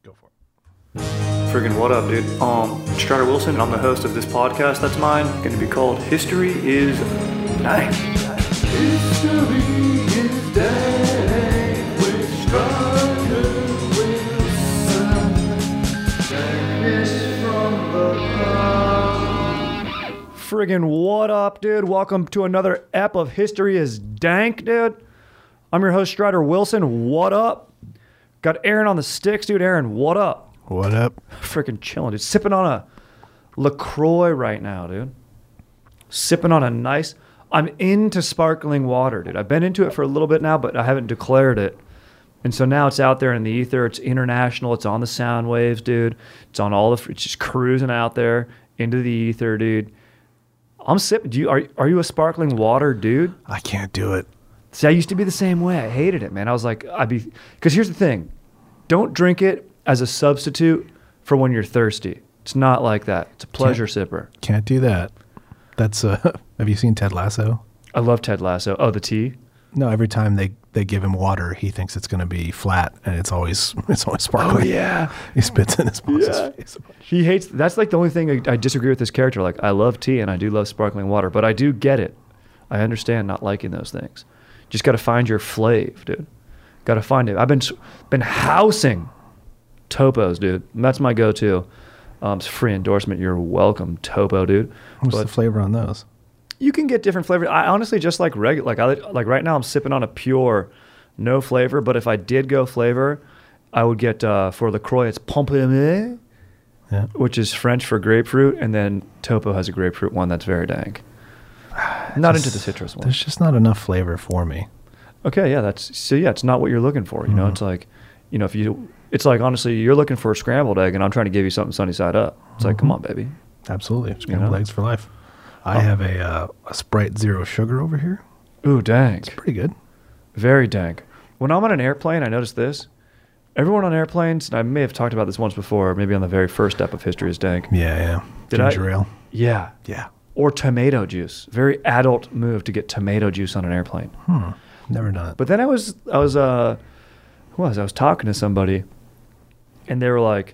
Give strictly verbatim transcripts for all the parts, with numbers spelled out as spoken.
Go for it. Friggin' what up, dude? Um, Strider Wilson, and I'm the host of this podcast that's mine, going to be called History is Dank. History is Dank with Strider Wilson. Dankness from the ground. Friggin' what up, dude? Welcome to another ep of History is Dank, dude. I'm your host, Strider Wilson. What up? Got Aaron on the sticks, dude. Aaron, what up? What up? Freaking chilling, dude. Sipping on a LaCroix right now, dude. Sipping on a nice... I'm into sparkling water, dude. I've been into it for a little bit now, but I haven't declared it. And so now it's out there in the ether. It's international. It's on the sound waves, dude. It's on all the... It's just cruising out there into the ether, dude. I'm sipping... Do you, are, are you a sparkling water dude? I can't do it. See, I used to be the same way. I hated it, man. I was like... I'd be... Because here's the thing. Don't drink it as a substitute for when you're thirsty. It's not like that. It's a pleasure can't, sipper. Can't do that. That's uh have you seen Ted Lasso? I love Ted Lasso. Oh, the tea? No, every time they, they give him water, he thinks it's going to be flat, and it's always it's always sparkling. Oh, yeah. He spits in his boss's Yeah. face. He hates... That's like the only thing I, I disagree with this character. Like, I love tea and I do love sparkling water, but I do get it. I understand not liking those things. Just got to find your flave, dude. Got to find it. I've been been housing Topos, dude. That's my go-to. Um, it's a free endorsement. You're welcome, Topo, dude. What's But the flavor on those? you can get different flavors. I honestly just like regular. Like I like right now, I'm sipping on a pure, no flavor. But if I did go flavor, I would get uh, for LaCroix. It's Pamplemousse, Yeah. which is French for grapefruit, and then Topo has a grapefruit one that's very dank. Not Just- into the citrus one. There's just not enough flavor for me. Okay, yeah, that's so. Yeah, it's not what you're looking for. You know, Mhm. it's like, you know, if you, it's like honestly, you're looking for a scrambled egg, and I'm trying to give you something sunny side up. It's like, come on, baby. Absolutely. Scrambled know? eggs for life. I Oh. have a, uh, a Sprite Zero Sugar over here. Ooh, dank, Pretty good. very dank. When I'm on an airplane, I notice this. Everyone on airplanes, and I may have talked about this once before, maybe on the very first step of History is Dank. Yeah, yeah. Did I- Ginger ale. Yeah, Yeah. or tomato juice. Very adult move to get tomato juice on an airplane. Hmm. Never done it. But then I was, I was, uh, who was I? I was talking to somebody, and they were like,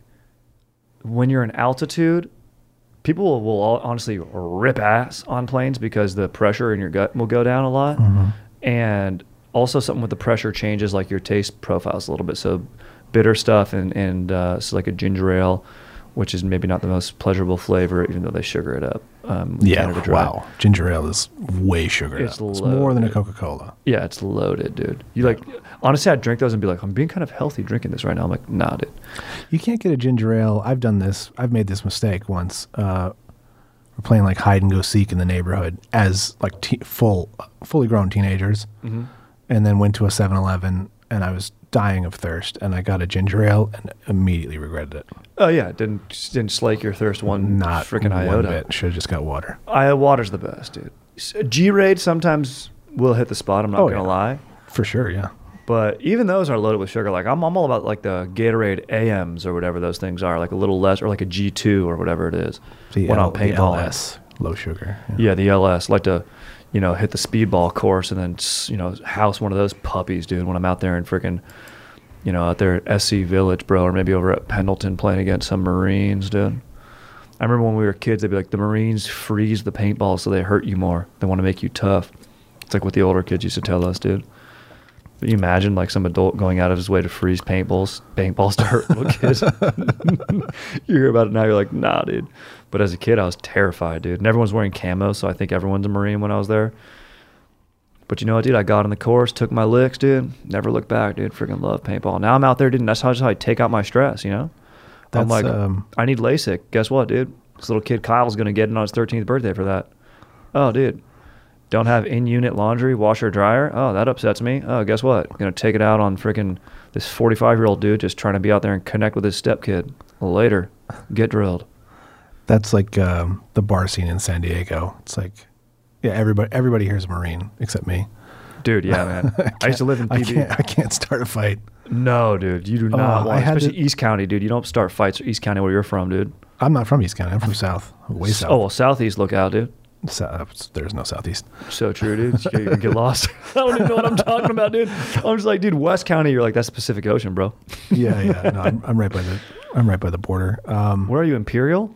when you're in altitude, people will, will all honestly rip ass on planes because the pressure in your gut will go down a lot. Mhm. And also something with the pressure changes like your taste profiles a little bit. So bitter stuff and, and uh, so like a ginger ale, which is maybe not the most pleasurable flavor, even though they sugar it up. Um, with Yeah, Canada Dry. wow. Ginger ale is way sugared It's up. It's more than a loaded. Coca-Cola. Yeah, it's loaded, dude. You like, honestly, I'd drink those and be like, I'm being kind of healthy drinking this right now. I'm like, nah, dude. You can't get a ginger ale. I've done this. I've made this mistake once. Uh, we're playing like hide and go seek in the neighborhood as like te- full, fully grown teenagers, Mm-hmm. and then went to a seven eleven and I was dying of thirst, and I got a ginger ale and immediately regretted it. Oh yeah, it didn't just didn't slake your thirst one Not freaking one iota. bit. Should have just got water. I water's the best, dude. S- G-Raid sometimes will hit the spot. I'm not Oh, gonna yeah. lie, For sure, yeah. but even those are loaded with sugar. Like I'm, I'm all about like the Gatorade A Ms or whatever those things are, like a little less, or like a G two or whatever it is. The, when L, I'm the paintballing. L S, low sugar. Yeah, the L S. Like to, you know, hit the speedball course and then s- you know house one of those puppies, dude. When I'm out there in freaking, you know, out there at S C Village, bro, or maybe over at Pendleton playing against some Marines, dude. I remember when we were kids, they'd be like, the Marines freeze the paintball so they hurt you more. They want to make you tough. It's like what the older kids used to tell us, dude. But you imagine like some adult going out of his way to freeze paintballs, paintballs to hurt little kids. You hear about it now, you're like, nah, dude. But as a kid, I was terrified, dude. And everyone's wearing camo, so I think everyone's a Marine when I was there. But you know what, dude? I got on the course, took my licks, dude. Never looked back, dude. Freaking love paintball. Now I'm out there, dude. And that's how, that's how I take out my stress, you know? I'm That's, like, um, I need LASIK. Guess what, dude? This little kid Kyle's going to get it on his thirteenth birthday for that. Oh, dude. Don't have in-unit laundry, washer, dryer. Oh, that upsets me. Oh, guess what? Going to take it out on freaking this forty-five-year-old dude just trying to be out there and connect with his stepkid. Later. Get drilled. That's like um, the bar scene in San Diego. It's like, yeah, everybody everybody here's a Marine except me. Dude, yeah, man. I, I used to live in I P B. can't, I can't start a fight. No, dude. You do not Oh, I want, had especially to- East County, dude. You don't start fights East County where you're from, dude. I'm not from East County. I'm from South. Way South. Oh, well, Southeast, look out, dude. So, there's no southeast. So true, dude. You get lost. I don't even know what I'm talking about, dude. I'm just like, dude, West County. You're like, that's the Pacific Ocean, bro. Yeah, yeah. No, I'm, I'm right by the. I'm right by the border. Um, Where are you, Imperial?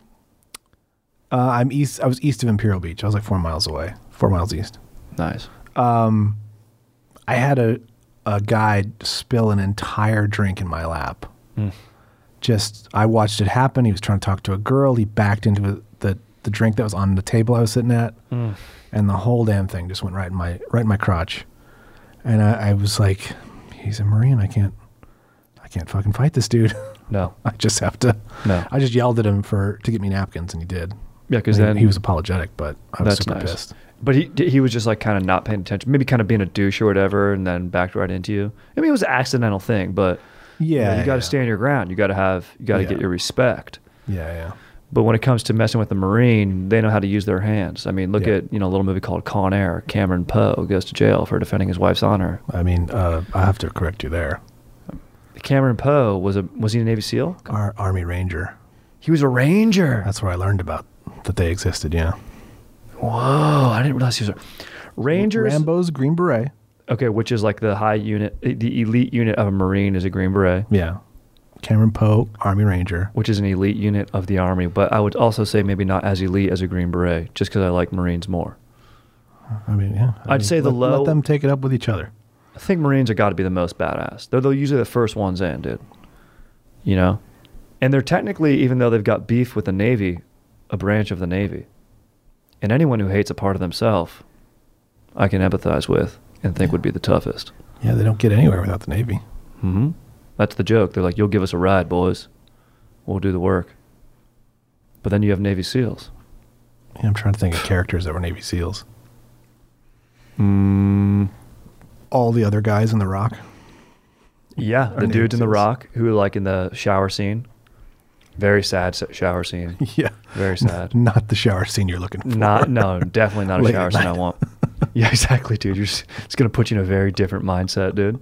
Uh, I'm east. I was east of Imperial Beach. I was like four miles away. Four miles east. Nice. Um, I had a a guy spill an entire drink in my lap. Mm. Just, I watched it happen. He was trying to talk to a girl. He backed into the the drink that was on the table I was sitting at, Mm. and the whole damn thing just went right in my right in my crotch. And I, I was like, "He's a Marine. I can't, I can't fucking fight this dude. No. I just have to." No. I just yelled at him for to get me napkins, and he did. Yeah, because He- then he was apologetic, but I was That's super nice. pissed. But he he was just like kind of not paying attention, maybe kind of being a douche or whatever, and then backed right into you. I mean, it was an accidental thing, but you, Yeah, know, you got to yeah. stand your ground. You got to have you got to Yeah. get your respect. Yeah, yeah. But when it comes to messing with the Marine, they know how to use their hands. I mean, look Yeah. at you know a little movie called Con Air. Cameron Poe goes to jail for defending his wife's honor. I mean, uh, I have to correct you there. Cameron Poe was a was he a Navy SEAL? Our Army Ranger. He was a Ranger. That's where I learned about that they existed. Yeah. Whoa! I didn't realize he was a Rangers. Rambo's Green Beret. Okay, which is like the high unit, the elite unit of a Marine is a Green Beret. Yeah. Cameron Poe, Army Ranger. Which is an elite unit of the Army, but I would also say maybe not as elite as a Green Beret, just because I like Marines more. I mean, yeah. I I'd mean, say the let, low- Let them take it up with each other. I think Marines have got to be the most badass. They're, they're usually the first ones in, dude. You know? And they're technically, even though they've got beef with the Navy, a branch of the Navy. And anyone who hates a part of themselves, I can empathize with and think would be the toughest. Yeah, they don't get anywhere without the Navy. Mm-hmm. That's the joke. They're like, you'll give us a ride, boys. We'll do the work. But then you have Navy SEALs. Yeah, I'm trying to think of characters that were Navy SEALs. Mm, All the other guys in The Rock. yeah, Or the Navy dudes in The SEALs. Rock who like in the shower scene. Very sad s- shower scene. Yeah. Very sad. Not the shower scene you're looking for. Not, no, definitely not a Late shower at scene night. I want. Yeah, exactly, dude. You're just, it's going to put you in a very different mindset, dude.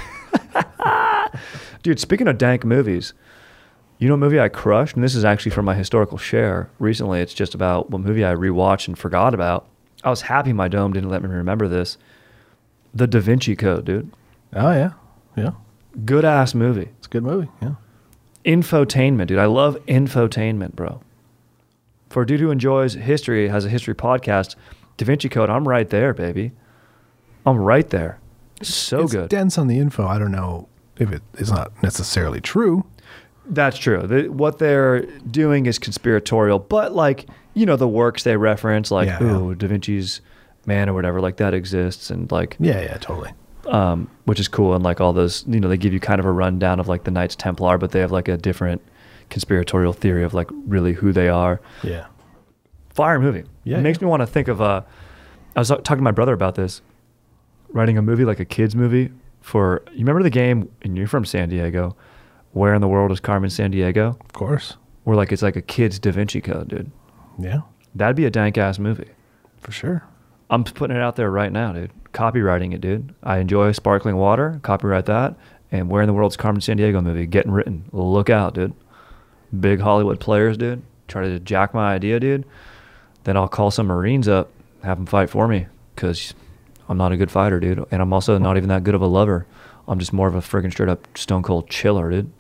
Dude, speaking of dank movies, you know a movie I crushed? And this is actually from my historical share. Recently, it's just about what movie I rewatched and forgot about. I was happy my dome didn't let me remember this. The Da Vinci Code, dude. Oh, yeah. Yeah. Good ass movie. It's a good movie. Yeah. Infotainment, dude. I love infotainment, bro. For a dude who enjoys history, has a history podcast, Da Vinci Code, I'm right there, baby. I'm right there. So it's good. dense on the info. I don't know if it is not necessarily true. That's true. The, what they're doing is conspiratorial, but like, you know, the works they reference, like, Yeah, ooh, yeah. Da Vinci's Man or whatever, like that exists. And like, Yeah, yeah, totally. um, which is cool. And like all those, you know, they give you kind of a rundown of like the Knights Templar, but they have like a different conspiratorial theory of like really who they are. Yeah. Fire movie. Yeah, It makes yeah. me want to think of, uh, I was talking to my brother about this, writing a movie, like a kid's movie for, you remember the game, and you're from San Diego, Where in the World is Carmen San Diego? Of course. Where like it's like a kid's Da Vinci Code, dude. Yeah, That'd be a dank ass movie. for sure. I'm putting it out there right now, dude. Copywriting it, dude. I enjoy sparkling water. Copyright that. And Where in the World's Carmen San Diego movie getting written. Look out, dude. Big Hollywood players, dude. Try to jack my idea, dude. Then I'll call some Marines up, have them fight for me, because I'm not a good fighter, dude. And I'm also not even that good of a lover. I'm just more of a friggin' straight up stone cold chiller, dude.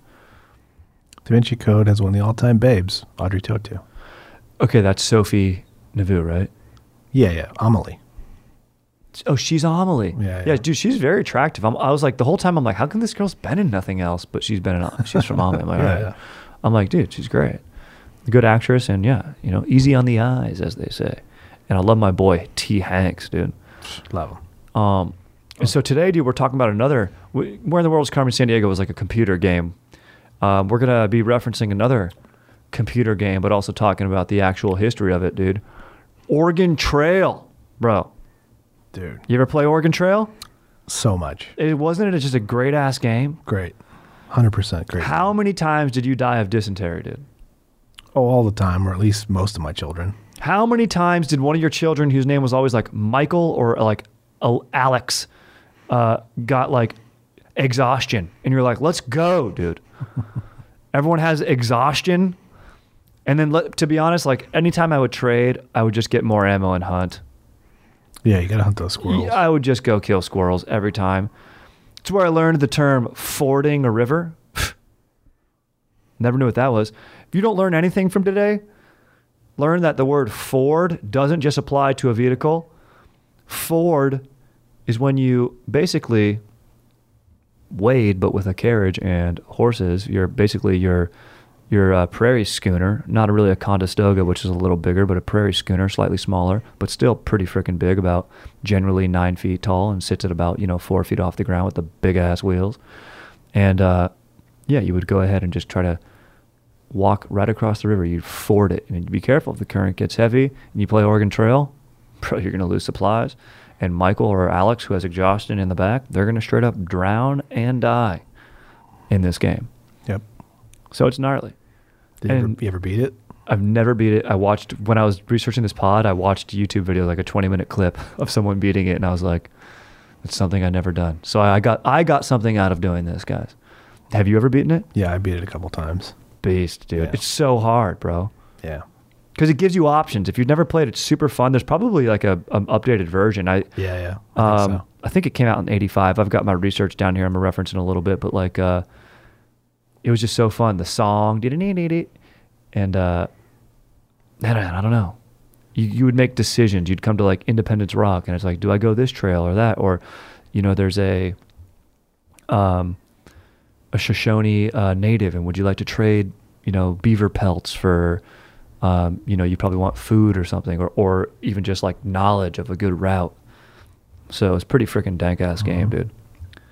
Da Vinci Code has one of the all-time babes, Audrey Tautou. Okay, that's Sophie Nauvoo, right? Yeah, yeah, Amelie. Oh, she's Amelie. Yeah, yeah, yeah. dude, she's very attractive. I'm, I was like, the whole time, I'm like, how come this girl's been in nothing else? But she's been in, she's from Amelie. I'm like, Yeah, all right. yeah. I'm like, dude, she's great. Good actress, and yeah, you know, easy on the eyes, as they say. And I love my boy, T. Hanks, dude. Love him. Um, and so today, dude, we're talking about another, we- Where in the World is Carmen San Diego was like a computer game. Um, we're going to be referencing another computer game, but also talking about the actual history of it, dude. Oregon Trail, bro. Dude, You ever play Oregon Trail? so much. It wasn't it just a great ass game? Great. one hundred percent great. How many times did you die of dysentery, dude? Oh, all the time, or at least most of my children. How many times did one of your children, whose name was always like Michael or like Al- Alex, uh, got like exhaustion? And you're like, let's go, dude. Everyone has exhaustion. And then, let, to be honest, like anytime I would trade, I would just get more ammo and hunt. Yeah, you gotta hunt those squirrels. Yeah, I would just go kill squirrels every time. It's where I learned the term fording a river. Never knew what that was. If you don't learn anything from today, learn that the word ford doesn't just apply to a vehicle. Ford is when you basically wade, but with a carriage and horses. You're basically your your uh, prairie schooner, not really a Conestoga, which is a little bigger, but a prairie schooner, slightly smaller, but still pretty freaking big, about generally nine feet tall, and sits at about, you know, four feet off the ground with the big ass wheels. And uh, yeah, you would go ahead and just try to walk right across the river. You'd ford it, and you'd be careful if the current gets heavy and you play Oregon Trail, bro, you're gonna lose supplies. And Michael or Alex, who has exhaustion in the back, they're gonna straight up drown and die in this game. Yep. So it's gnarly. Did you ever, you ever beat it? I've never beat it. I watched, when I was researching this pod, I watched YouTube videos, like a twenty minute clip of someone beating it, and I was like, it's something I've never done. So I got I got something out of doing this, guys. Have you ever beaten it? Yeah, I beat it a couple times. Beast, dude. Yeah. It's so hard, bro. Yeah. Because it gives you options. If you've never played, it's super fun. There's probably like a an updated version. I Yeah, yeah. I um, think so. I think it came out in eighty-five. I've got my research down here. I'm gonna reference in a little bit, but like, uh, it was just so fun. The song, and uh, man, I don't know. You you would make decisions. You'd come to like Independence Rock, and it's like, do I go this trail or that? Or, you know, there's a um a Shoshone uh, native, and would you like to trade, you know, beaver pelts for, um, you know, you probably want food or something, or or even just like knowledge of a good route. So it's pretty freaking dank ass game, Mm-hmm. dude.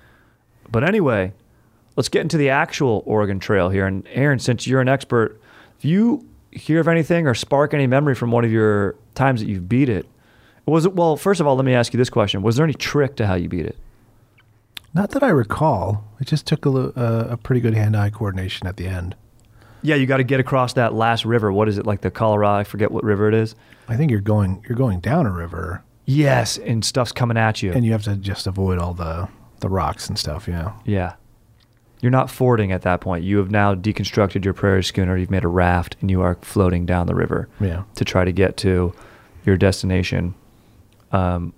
But anyway, let's get into the actual Oregon Trail here. And Aaron, since you're an expert, if you hear of anything or spark any memory from one of your times that you've beat it, was it, well, first of all, let me ask you this question. Was there any trick to how you beat it? Not that I recall. It just took a, li- uh, a pretty good hand-eye coordination at the end. Yeah, you got to get across that last river. What is it, like the Colorado? I forget what river it is. I think you're going you're going down a river. Yes, and stuff's coming at you. And you have to just avoid all the, the rocks and stuff, yeah. Yeah. You're not fording at that point. You have now deconstructed your prairie schooner. You've made a raft, and you are floating down the river Yeah. to try to get to your destination, um,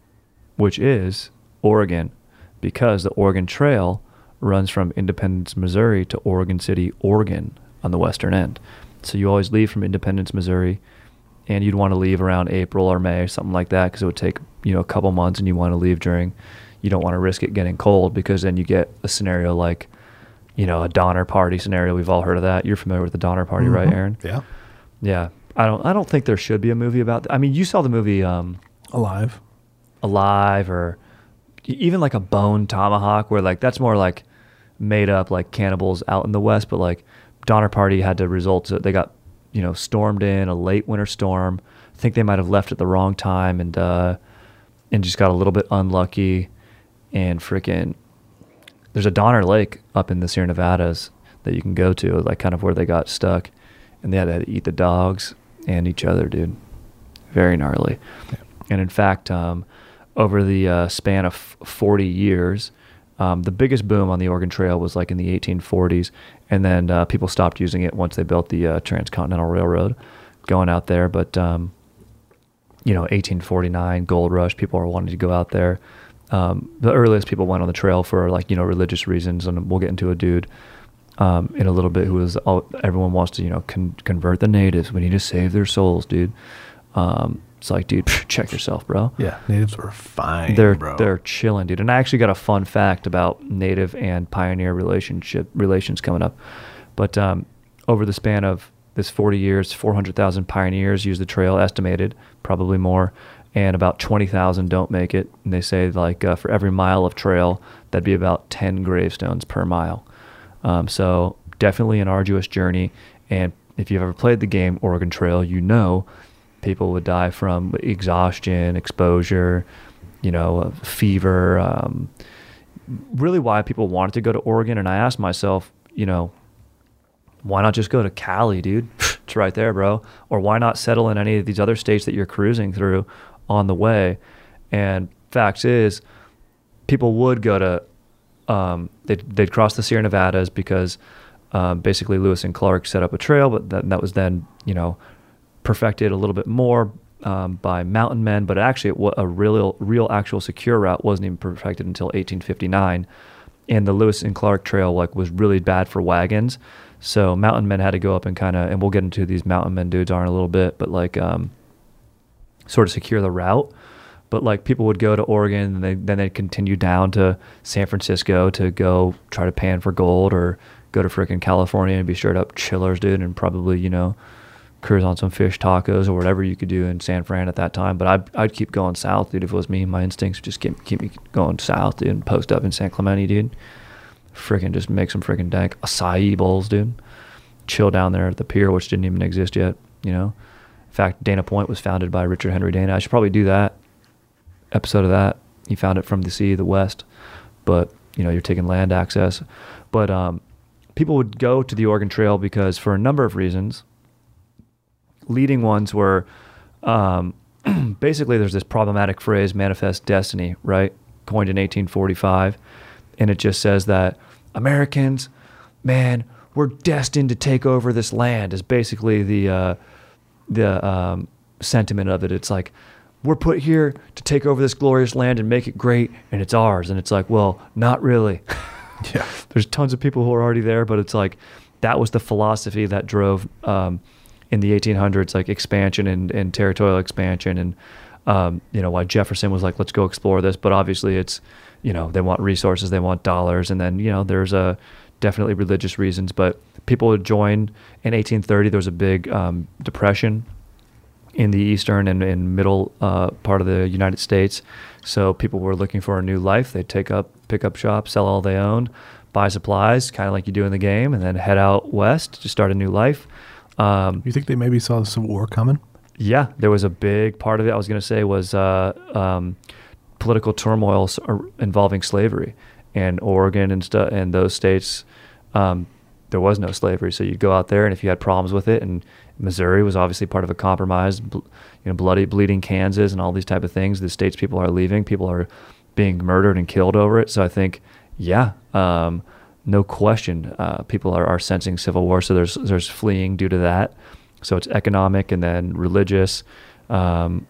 which is Oregon, because the Oregon Trail runs from Independence, Missouri to Oregon City, Oregon on the western end. So you always leave from Independence, Missouri, and you'd want to leave around April or May or something like that, because it would take, you know, a couple months, and you want to leave during, you don't want to risk it getting cold, because then you get a scenario like, you know, a Donner Party scenario. We've all heard of that. You're familiar with the Donner Party, Mm-hmm. right, Aaron? Yeah. Yeah. I don't I don't think there should be a movie about that. I mean, you saw the movie um, Alive. Alive, or even like a Bone Tomahawk, where like that's more like made up, like cannibals out in the West, but like Donner Party had to result to, they got, you know, stormed in a late winter storm. I think they might have left at the wrong time, and uh, and just got a little bit unlucky, and freaking there's a Donner Lake up in the Sierra Nevadas that you can go to, like kind of where they got stuck, and they had to eat the dogs and each other, dude. Very gnarly. Yeah. And in fact, um, over the uh, span of forty years, um, the biggest boom on the Oregon Trail was like in the eighteen forties, and then uh, people stopped using it once they built the uh, Transcontinental Railroad going out there. But um, you know, eighteen forty-nine, gold rush, people are wanting to go out there. Um, the earliest people went on the trail for like, you know, religious reasons, and we'll get into a dude um, in a little bit who was all, everyone wants to, you know, con- convert the natives. We need to save their souls, dude. Um, it's like, dude, check yourself, bro. Yeah, natives were fine, They're bro. they're chilling, dude. And I actually got a fun fact about native and pioneer relationship relations coming up. But um, over the span of this forty years, four hundred thousand pioneers use the trail, estimated, probably more, and about twenty thousand don't make it. And they say like uh, for every mile of trail, that'd be about ten gravestones per mile. Um, so definitely an arduous journey. And if you've ever played the game Oregon Trail, you know people would die from exhaustion, exposure, you know, uh, fever. Um, really why people wanted to go to Oregon. And I asked myself, you know, why not just go to Cali, dude? It's right there, bro. Or why not settle in any of these other states that you're cruising through on the way? And facts is, people would go to, um, they'd, they'd cross the Sierra Nevadas because Um, basically, Lewis and Clark set up a trail, but that, that was then, you know, perfected a little bit more um, by mountain men. But actually, it, a real, real, actual secure route wasn't even perfected until eighteen fifty-nine, and the Lewis and Clark Trail like was really bad for wagons. So mountain men had to go up and kind of, and we'll get into who these mountain men dudes are in a little bit, but like um, sort of secure the route. But like people would go to Oregon and they, then they'd continue down to San Francisco to go try to pan for gold, or go to frickin' California and be straight up chillers, dude, and probably, you know, cruise on some fish tacos or whatever you could do in San Fran at that time. But I'd, I'd keep going south, dude. If it was me, my instincts would just keep, keep me going south, dude, and post up in San Clemente, dude. Frickin' just make some frickin' dank acai bowls, dude. Chill down there at the pier, which didn't even exist yet, you know. In fact, Dana Point was founded by Richard Henry Dana. I should probably do that. Episode of that. He found it from the sea, the west, but you know, you're taking land access. But um, people would go to the Oregon Trail because for a number of reasons. Leading ones were um, basically there's this problematic phrase, manifest destiny, right? Coined in eighteen forty-five, and it just says that Americans, man, we're destined to take over this land. Is basically the uh, the um, sentiment of it. It's like, we're put here to take over this glorious land and make it great, and it's ours. And it's like, well, not really. Yeah. There's tons of people who are already there, but it's like, that was the philosophy that drove um, in the eighteen hundreds, like expansion and, and territorial expansion. And, um, you know, why Jefferson was like, let's go explore this. But obviously it's, you know, they want resources, they want dollars. And then, you know, there's a definitely religious reasons, but people would join in eighteen thirty. There was a big um, depression in the eastern and, and middle uh, part of the United States. So people were looking for a new life. They'd take up, pick up shop, sell all they owned, buy supplies, kind of like you do in the game, and then head out west to start a new life. Um, You think they maybe saw the Civil War coming? yeah, there was a big part of it, I was going to say, was uh, um, political turmoil involving slavery. And Oregon and, stu- and those states, um, there was no slavery. So you'd go out there, and if you had problems with it, and Missouri was obviously part of a compromise, bl- you know, bloody, bleeding Kansas and all these type of things. The states people are leaving, people are being murdered and killed over it. So I think, yeah, um, no question, uh, people are, are sensing civil war. So there's there's fleeing due to that. So it's economic and then religious, um,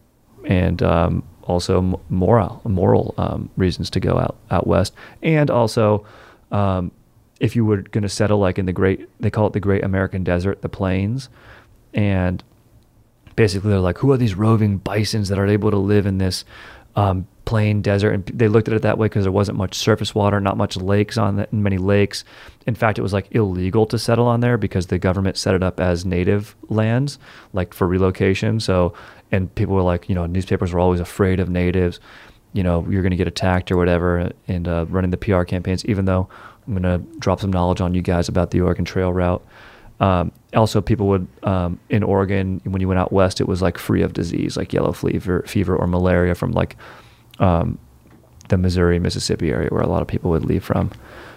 and um, also moral moral um, reasons to go out out west, and also. Um, if you were going to settle like in the great, they call it the Great American Desert, the plains. And basically they're like, who are these roving bisons that are able to live in this um, plain desert? And they looked at it that way because there wasn't much surface water, not much lakes on the, many lakes. In fact, it was like illegal to settle on there because the government set it up as native lands, like for relocation. So, and people were like, you know, newspapers were always afraid of natives. You know, you're going to get attacked or whatever, and uh, running the P R campaigns, even though I'm going to drop some knowledge on you guys about the Oregon Trail route. Um, also, people would, um, in Oregon, when you went out west, it was like free of disease, like yellow fever, fever or malaria from like um, the Missouri, Mississippi area where a lot of people would leave from.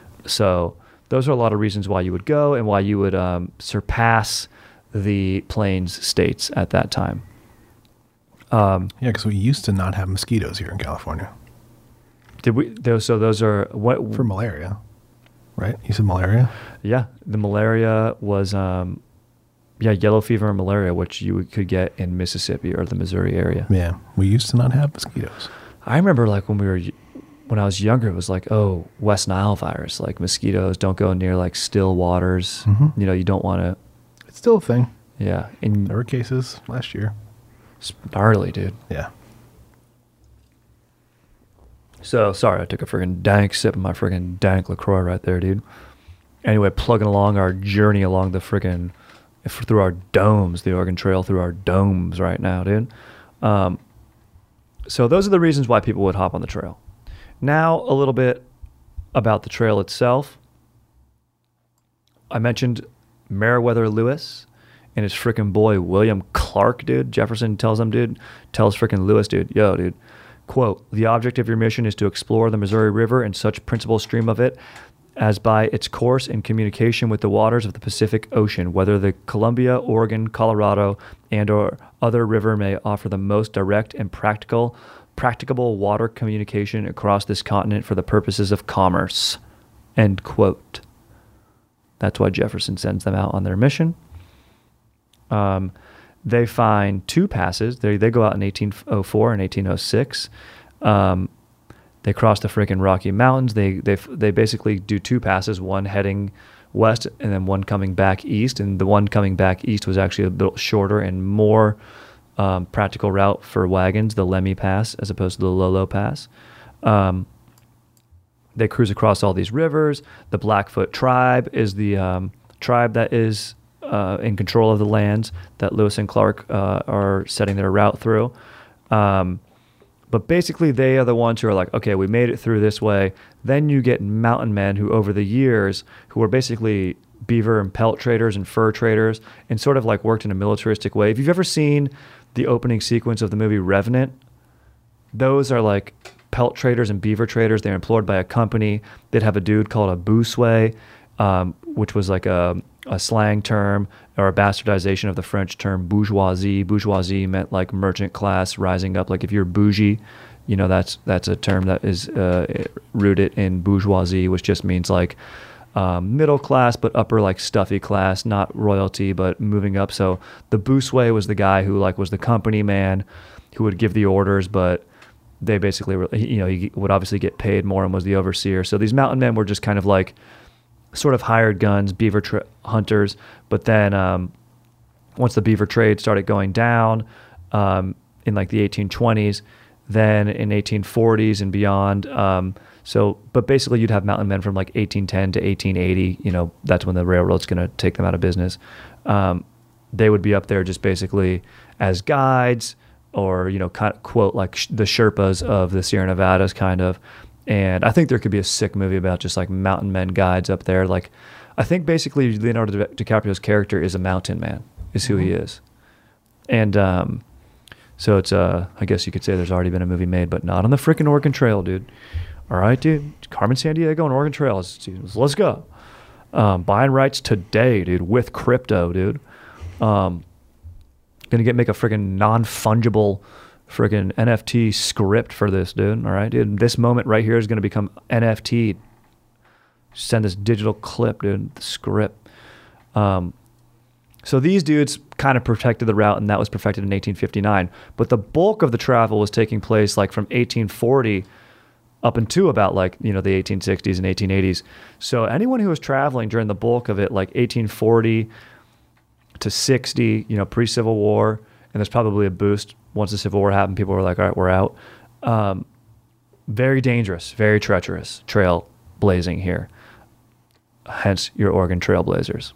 So those are a lot of reasons why you would go and why you would um, surpass the plains states at that time. Um, Yeah, because we used to not have mosquitoes here in California did we? Those, so those are what for malaria, right? You said malaria? Yeah, the malaria was, um, yeah, yellow fever and malaria, which you could get in Mississippi or the Missouri area. Yeah, we used to not have mosquitoes. I remember like when we were, when I was younger, it was like, oh, West Nile virus, like mosquitoes, don't go near like still waters. Mm-hmm. You know, you don't want to. It's still a thing. Yeah. And There were cases last year. it's gnarly, dude. Yeah. So, sorry, I took a friggin' dank sip of my friggin' dank LaCroix right there, dude. Anyway, plugging along our journey along the friggin', through our domes, the Oregon Trail through our domes right now, dude. Um, so those are the reasons why people would hop on the trail. Now, a little bit about the trail itself. I mentioned Meriwether Lewis and his frickin' boy, William Clark, dude. Jefferson tells him, dude, tells frickin' Lewis, dude, yo, dude, quote, the object of your mission is to explore the Missouri River and such principal stream of it as by its course in communication with the waters of the Pacific Ocean, whether the Columbia, Oregon, Colorado, and or other river may offer the most direct and practical, practicable water communication across this continent for the purposes of commerce, end quote. That's why Jefferson sends them out on their mission. Um, they find two passes. They they go out in eighteen oh four and eighteen oh six. Um, they cross the freaking Rocky Mountains. They they they basically do two passes, one heading west and then one coming back east. And the one coming back east was actually a bit shorter and more um, practical route for wagons, the Lemmy Pass as opposed to the Lolo Pass. Um, they cruise across all these rivers. The Blackfoot tribe is the um, tribe that is uh, in control of the lands that Lewis and Clark uh, are setting their route through. Um, but basically they are the ones who are like, okay, we made it through this way. Then you get mountain men who over the years, who are basically beaver and pelt traders and fur traders and sort of like worked in a militaristic way. If you've ever seen the opening sequence of the movie Revenant, those are like pelt traders and beaver traders. They're employed by a company. They'd have a dude called a boussuet, um, which was like a, a slang term or a bastardization of the French term bourgeoisie. Bourgeoisie meant like merchant class rising up. Like if you're bougie, you know, that's that's a term that is uh, rooted in bourgeoisie, which just means like um, middle class, but upper like stuffy class, not royalty, but moving up. So the boussuet was the guy who like was the company man who would give the orders, but they basically were, you know, he would obviously get paid more and was the overseer. So these mountain men were just kind of like sort of hired guns, beaver tra- hunters. But then um, once the beaver trade started going down um, in like the eighteen twenties, then in eighteen forties and beyond. Um, so, but basically you'd have mountain men from like eighteen ten to eighteen eighty, you know, that's when the railroad's going to take them out of business. Um, they would be up there just basically as guides, or, you know, kind of quote like sh- the Sherpas of the Sierra Nevadas kind of. And I think there could be a sick movie about just like mountain men guides up there. Like, I think basically Leonardo Di- DiCaprio's character is a mountain man, is who mm-hmm. he is. And um, so it's, uh, I guess you could say there's already been a movie made, but not on the freaking Oregon Trail, dude. All right, dude. Carmen Sandiego and Oregon Trail. Let's, let's go. Um, buying rights today, dude, with crypto, dude. Um, Gonna get make a friggin' non-fungible friggin' N F T script for this, dude. All right, dude. This moment right here is gonna become N F T. Send this digital clip, dude. The script. Um, so these dudes kind of protected the route, and that was perfected in eighteen fifty-nine. But the bulk of the travel was taking place like from eighteen forty up into about like, you know, the eighteen sixties and eighteen eighties. So anyone who was traveling during the bulk of it, like eighteen forty to sixty, you know, pre-Civil War, and there's probably a boost once the Civil War happened. People were like, all right, we're out. Um, very dangerous, very treacherous trail blazing here. Hence your Oregon Trailblazers.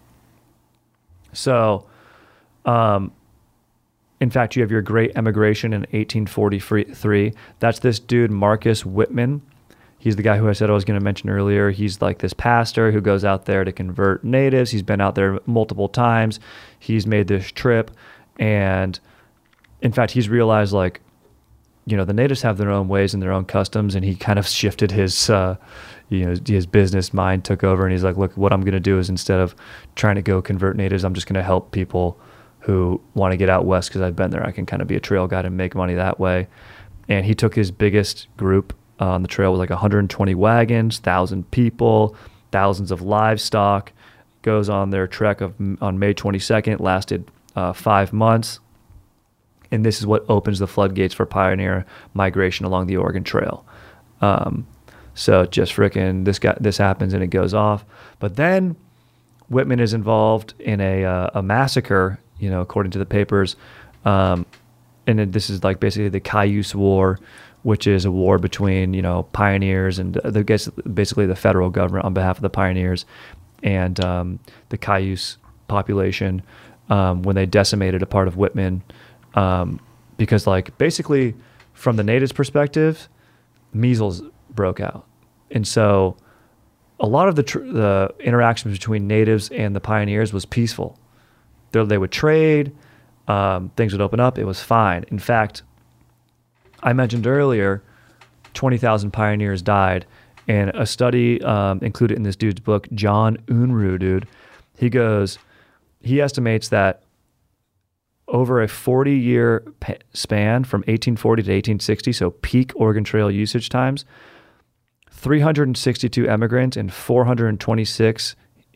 So, um, in fact, you have your Great Emigration in eighteen forty-three. That's this dude, Marcus Whitman. He's the guy who I said I was going to mention earlier. He's like this pastor who goes out there to convert natives. He's been out there multiple times. He's made this trip. And in fact, he's realized like, you know, the natives have their own ways and their own customs. And he kind of shifted his, uh, you know, his business mind took over. And he's like, look, what I'm going to do is instead of trying to go convert natives, I'm just going to help people who want to get out west because I've been there. I can kind of be a trail guide and make money that way. And he took his biggest group Uh, on the trail with like one hundred twenty wagons, one thousand people, thousands of livestock. Goes on their trek of on May twenty-second, lasted uh, five months. And this is what opens the floodgates for pioneer migration along the Oregon Trail. Um, so just frickin' this guy, this happens and it goes off. But then Whitman is involved in a uh, a massacre, you know, according to the papers. Um, and it, this is like basically the Cayuse War, which is a war between, you know, pioneers and the guess basically the federal government on behalf of the pioneers and um, the Cayuse population um, when they decimated a part of Whitman um, because like basically from the natives' perspective, measles broke out, and so a lot of the tr- the interactions between natives and the pioneers was peaceful. They, they would trade, um, things would open up. It was fine. In fact, I mentioned earlier, twenty thousand pioneers died, and a study um, included in this dude's book, John Unruh, dude, he goes, he estimates that over a forty-year pa- span from eighteen forty to eighteen sixty, so peak Oregon Trail usage times, three hundred sixty-two emigrants and four hundred twenty-six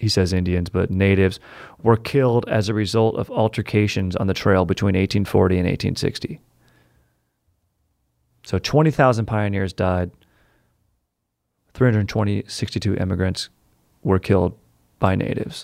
he says Indians, but natives, were killed as a result of altercations on the trail between eighteen forty and eighteen sixty. So twenty thousand pioneers died. three hundred twenty, sixty-two immigrants were killed by natives.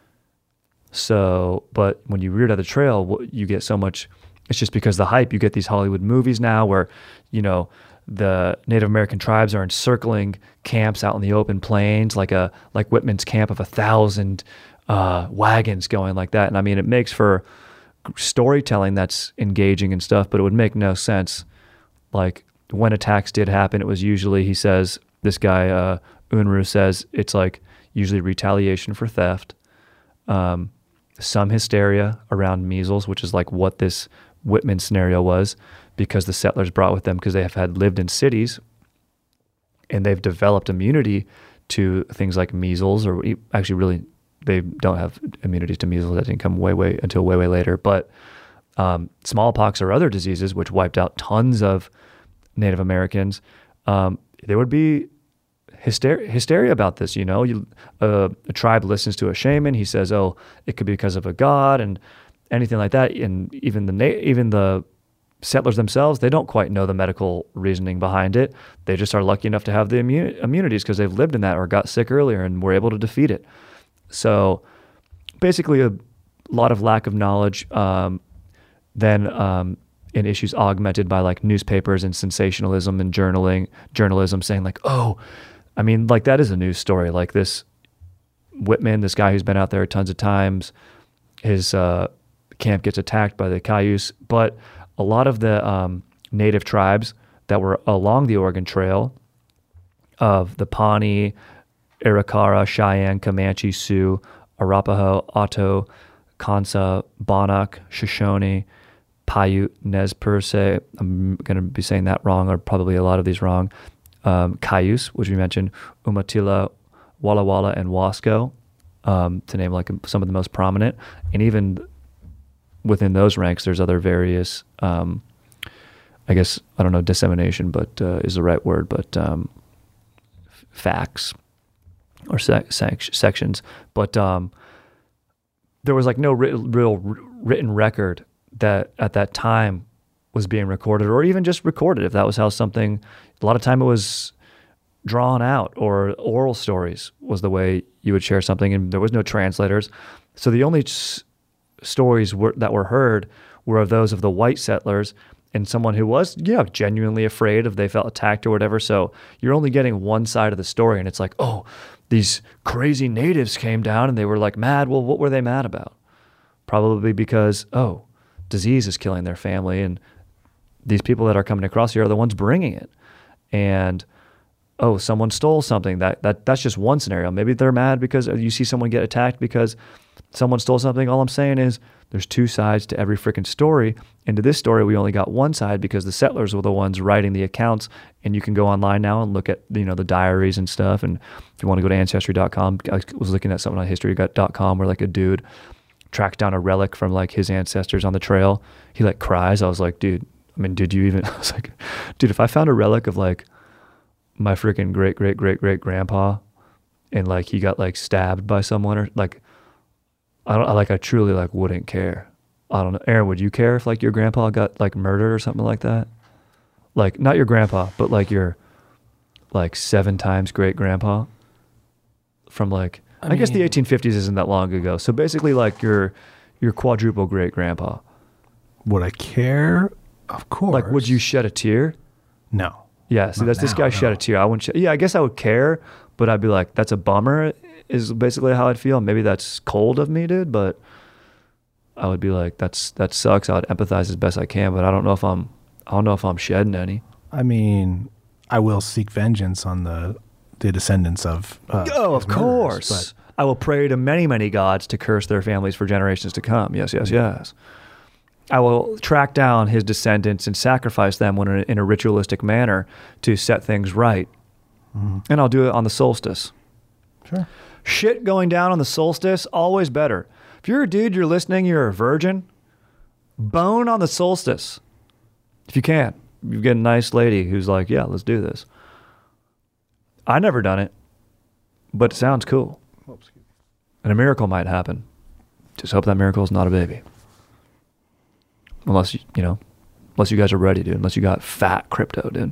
So, but when you read out the trail, you get so much, it's just because the hype, you get these Hollywood movies now where, you know, the Native American tribes are encircling camps out in the open plains, like a like Whitman's camp of a thousand uh, wagons going like that. And I mean, it makes for storytelling that's engaging and stuff, but it would make no sense. Like when attacks did happen, it was usually, he says, this guy, uh, Unruh says, it's like usually retaliation for theft, um, some hysteria around measles, which is like what this Whitman scenario was, because the settlers brought with them, because they have had lived in cities and they've developed immunity to things like measles, or actually really they don't have immunity to measles. That didn't come way, way until way, way later. But um, smallpox or other diseases, which wiped out tons of Native Americans, um, there would be hysteria, hysteria about this. You know, you, uh, a tribe listens to a shaman. He says, "Oh, it could be because of a god," and anything like that. And even the na- even the settlers themselves, they don't quite know the medical reasoning behind it. They just are lucky enough to have the immu- immunities because they've lived in that or got sick earlier and were able to defeat it. So basically, a lot of lack of knowledge. Um, then um, in issues augmented by like newspapers and sensationalism and journaling, journalism saying like, oh, I mean, like that is a news story. Like this Whitman, this guy who's been out there tons of times, his uh, camp gets attacked by the Cayuse. But a lot of the um, native tribes that were along the Oregon Trail of the Pawnee, Arikara, Cheyenne, Comanche, Sioux, Arapaho, Otto, Kansa, Bannock, Shoshone, Paiute, Nez Perce, I'm going to be saying that wrong, or probably a lot of these wrong, um, Cayuse, which we mentioned, Umatilla, Walla Walla, and Wasco, um, to name like some of the most prominent. And even within those ranks, there's other various, um, I guess, I don't know, dissemination, but uh, is the right word, but um, f- facts or sec- sec- sections. But um, there was like no ri- real r- written record that at that time was being recorded, or even just recorded, if that was how something, a lot of time it was drawn out, or oral stories was the way you would share something, and there was no translators. So the only s- stories were, that were heard were of those of the white settlers and someone who was, you know, genuinely afraid if they felt attacked or whatever. So you're only getting one side of the story, and it's like, oh, these crazy natives came down and they were like mad. Well, what were they mad about? Probably because, oh, disease is killing their family, and these people that are coming across here are the ones bringing it. And oh, someone stole something. That that that's just one scenario. Maybe they're mad because you see someone get attacked because someone stole something. All I'm saying is there's two sides to every freaking story. And to this story, we only got one side because the settlers were the ones writing the accounts. And you can go online now and look at, you know, the diaries and stuff. And if you want to go to ancestry dot com, I was looking at something on history dot com where like a dude tracked down a relic from like his ancestors on the trail. He like cries. I was like, dude, I mean, did you even, I was like, dude, if I found a relic of like my freaking great, great, great, great grandpa and like he got like stabbed by someone, or like, I don't, I like, I truly like wouldn't care. I don't know. Aaron, would you care if like your grandpa got like murdered or something like that? Like not your grandpa, but like your like seven times great grandpa from like, I, I guess the eighteen fifties isn't that long ago. So basically like your, your quadruple great grandpa. Would I care? Of course. Like, would you shed a tear? No. Yeah. See, that's now, this guy no. shed a tear. I wouldn't. Shed, yeah, I guess I would care, but I'd be like, that's a bummer. Is basically how I'd feel. Maybe that's cold of me, dude. But I would be like, that's that sucks. I would empathize as best I can, but I don't know if I'm. I don't know if I'm shedding any. I mean, I will seek vengeance on the the descendants of. Uh, oh, of course. But I will pray to many, many gods to curse their families for generations to come. Yes, yes, yes. I will track down his descendants and sacrifice them in a, in a ritualistic manner to set things right. Mm-hmm. And I'll do it on the solstice. Sure. Shit going down on the solstice, always better. If you're a dude, you're listening, you're a virgin, bone on the solstice. If you can. You get a nice lady who's like, yeah, let's do this. I never done it, but it sounds cool. and a miracle might happen. Just hope that miracle is not a baby. Unless, you know, unless you guys are ready, dude. Unless you got fat crypto, dude.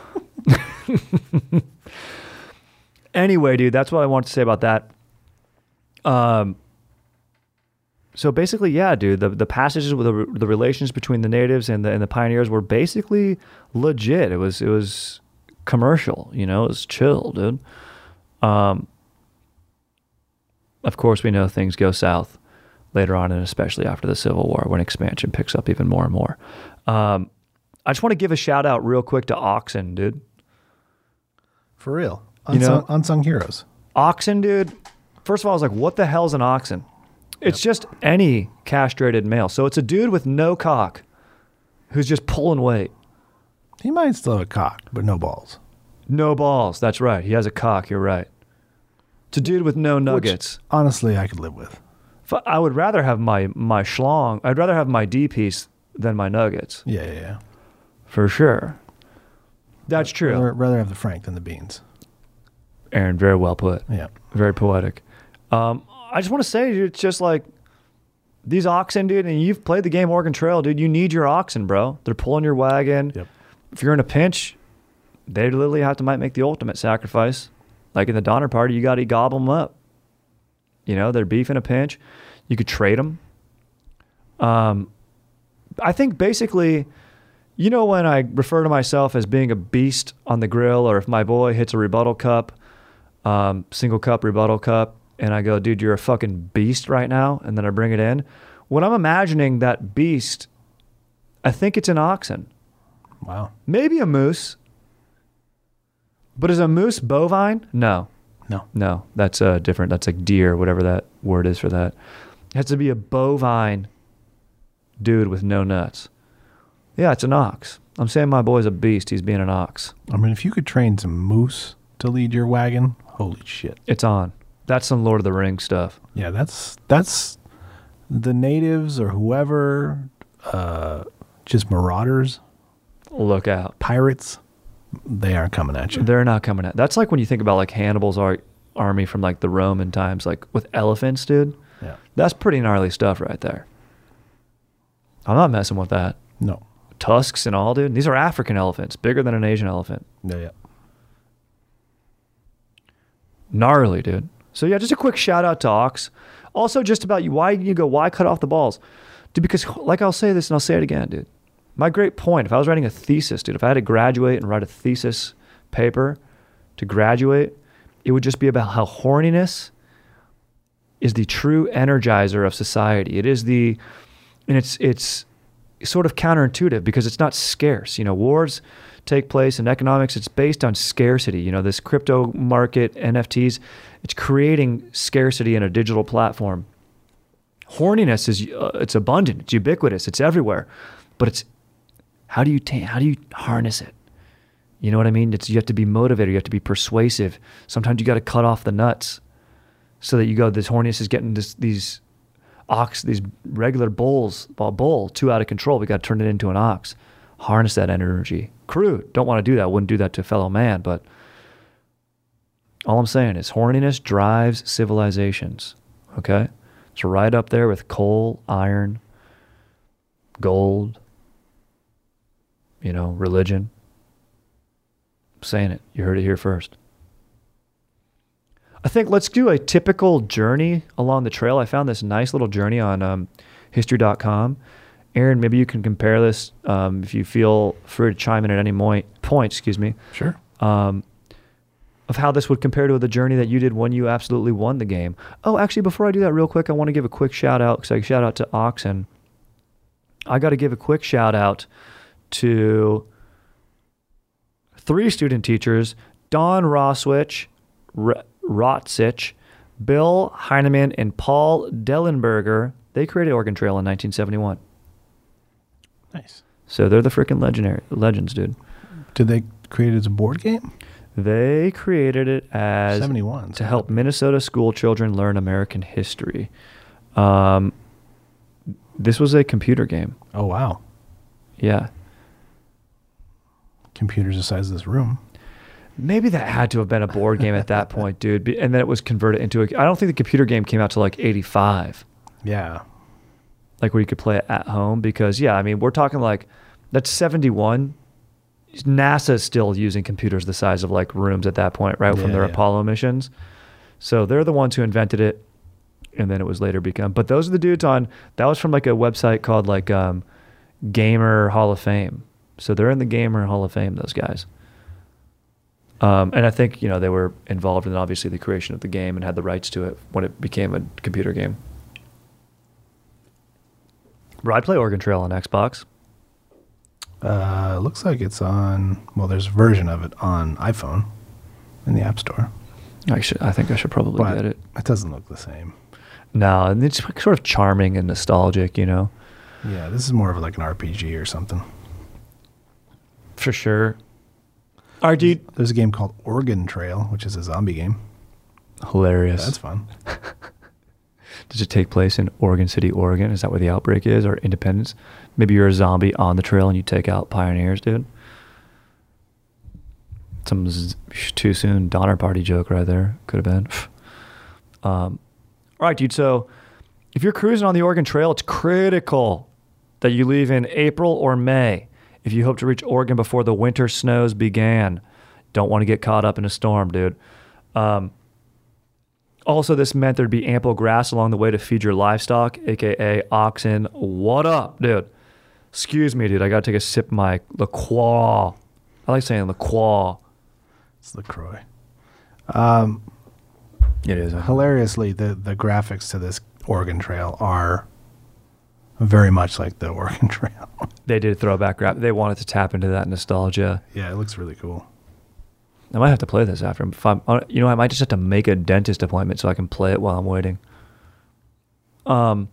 Anyway, dude, that's what I wanted to say about that. Um, so basically, yeah, dude, the, the passages with the, the relations between the natives and the and the pioneers were basically legit. It was it was commercial, you know, it was chill, dude. Um, of course, we know things go south later on, and especially after the Civil War, when expansion picks up even more and more. Um, I just want to give a shout out real quick to oxen, dude. For real. You Unsung, know, unsung heroes. Oxen, dude. First of all, I was like, what the hell's an oxen? It's yep. just any castrated male. So it's a dude with no cock who's just pulling weight. He might still have a cock, but no balls. No balls. That's right. He has a cock. You're right. It's a dude with no nuggets. Which, honestly, I could live with. I would rather have my, my schlong. I'd rather have my D piece than my nuggets. Yeah, yeah, yeah. For sure. That's true. Rather, rather have the Frank than the beans. Aaron, very well put. Yeah. Very poetic. Um, I just want to say, dude, it's just like these oxen, dude, and you've played the game Oregon Trail, dude. You need your oxen, bro. They're pulling your wagon. Yep. If you're in a pinch, they literally have to might make the ultimate sacrifice. Like in the Donner Party, you got to gobble them up. You know, they're beef in a pinch. You could trade them. Um, I think basically, you know, when I refer to myself as being a beast on the grill, or if my boy hits a rebuttal cup, um, single cup, rebuttal cup, and I go, dude, you're a fucking beast right now, and then I bring it in. When I'm imagining that beast, I think it's an oxen. Wow. Maybe a moose. But is a moose bovine? No. No. No. That's uh, different. That's like deer, whatever that word is for that. It has to be a bovine dude with no nuts. Yeah, it's an ox. I'm saying my boy's a beast. He's being an ox. I mean, if you could train some moose to lead your wagon, holy shit. It's on. That's some Lord of the Rings stuff. Yeah, that's that's the natives or whoever, uh, just marauders. Look out. Pirates, they aren't coming at you. They're not coming at. That's like when you think about like Hannibal's ar- army from like the Roman times, like with elephants, dude. Yeah. That's pretty gnarly stuff right there. I'm not messing with that. No. Tusks and all, dude. These are African elephants, bigger than an Asian elephant. Yeah, yeah. Gnarly, dude. So yeah, just a quick shout out to Ox. Also, just about you, why you go, why cut off the balls? Dude, because like I'll say this and I'll say it again, dude. My great point, if I was writing a thesis, dude, if I had to graduate and write a thesis paper to graduate, it would just be about how horniness is the true energizer of society. It is the, and it's, it's sort of counterintuitive because it's not scarce. You know, wars take place in economics. It's based on scarcity. You know, this crypto market, N F Ts, it's creating scarcity in a digital platform. Horniness is, uh, it's abundant, it's ubiquitous, it's everywhere, but it's, how do you, ta- how do you harness it? You know what I mean? It's, you have to be motivated, you have to be persuasive. Sometimes you got to cut off the nuts so that you go, this horniness is getting this, these ox, these regular bulls, a bull, too out of control. We got to turn it into an ox. Harness that energy. Crude. Don't want to do that. Wouldn't do that to a fellow man, but all I'm saying is horniness drives civilizations. Okay? It's right up there with coal, iron, gold, you know, religion. I'm saying it. You heard it here first. I think let's do a typical journey along the trail. I found this nice little journey on um, history dot com. Aaron, maybe you can compare this um, if you feel free to chime in at any mo- point, excuse me. Sure. Um, of how this would compare to the journey that you did when you absolutely won the game. Oh, actually, before I do that real quick, I want to give a quick shout out, because I shout out to Oxen. I got to give a quick shout out to three student teachers, Don Roswich, R- Rotsich, Bill Heineman, and Paul Dellenberger. They created Oregon Trail in nineteen seventy-one. Nice. So they're the freaking legendary legends, dude. Did they create it as a board game? They created it as seventy-one to help Minnesota school children learn American history. Um, this was a computer game. Oh, wow. Yeah. Computers the size of this room. Maybe that had to have been a board game at that point, dude. Be- And then it was converted into a. I don't think the computer game came out till like eighty-five. Yeah. Like where you could play it at home. Because, yeah, I mean, we're talking like that's seventy-one. NASA's still using computers the size of like rooms at that point, right? From Yeah, their yeah. Apollo missions. So they're the ones who invented it. And then it was later become. But those are the dudes on. That was from like a website called like um, Gamer Hall of Fame. So they're in the Gamer Hall of Fame, those guys. Um, and I think, you know, they were involved in obviously the creation of the game and had the rights to it when it became a computer game. Bro, I'd play Oregon Trail on Xbox. Uh, looks like it's on, well, there's a version of it on iPhone in the App Store. I should, I think I should probably But get it. it doesn't look the same. No, and it's sort of charming and nostalgic, you know, Yeah, this is more of like an R P G or something. for sure. All right, dude. There's a game called Oregon Trail, which is a zombie game. Hilarious. That's fun. Does it take place in Oregon City, Oregon? Is that where the outbreak is, or Independence? Maybe you're a zombie on the trail and you take out pioneers, dude. Some z- too soon Donner Party joke right there. Could have been. Um, all right, dude. So if you're cruising on the Oregon Trail, it's critical that you leave in April or May if you hope to reach Oregon before the winter snows began. Don't want to get caught up in a storm, dude. Um, Also, this meant there'd be ample grass along the way to feed your livestock, a k a oxen. What up, dude? Excuse me, dude. I got to take a sip of my LaCroix. I like saying LaCroix. It's LaCroix. It is. Hilariously, the, the graphics to this Oregon Trail are very much like the Oregon Trail. They did throwback rap. They wanted to tap into that nostalgia. Yeah, it looks really cool. I might have to play this after. If I'm, you know, I might just have to make a dentist appointment so I can play it while I'm waiting. Um,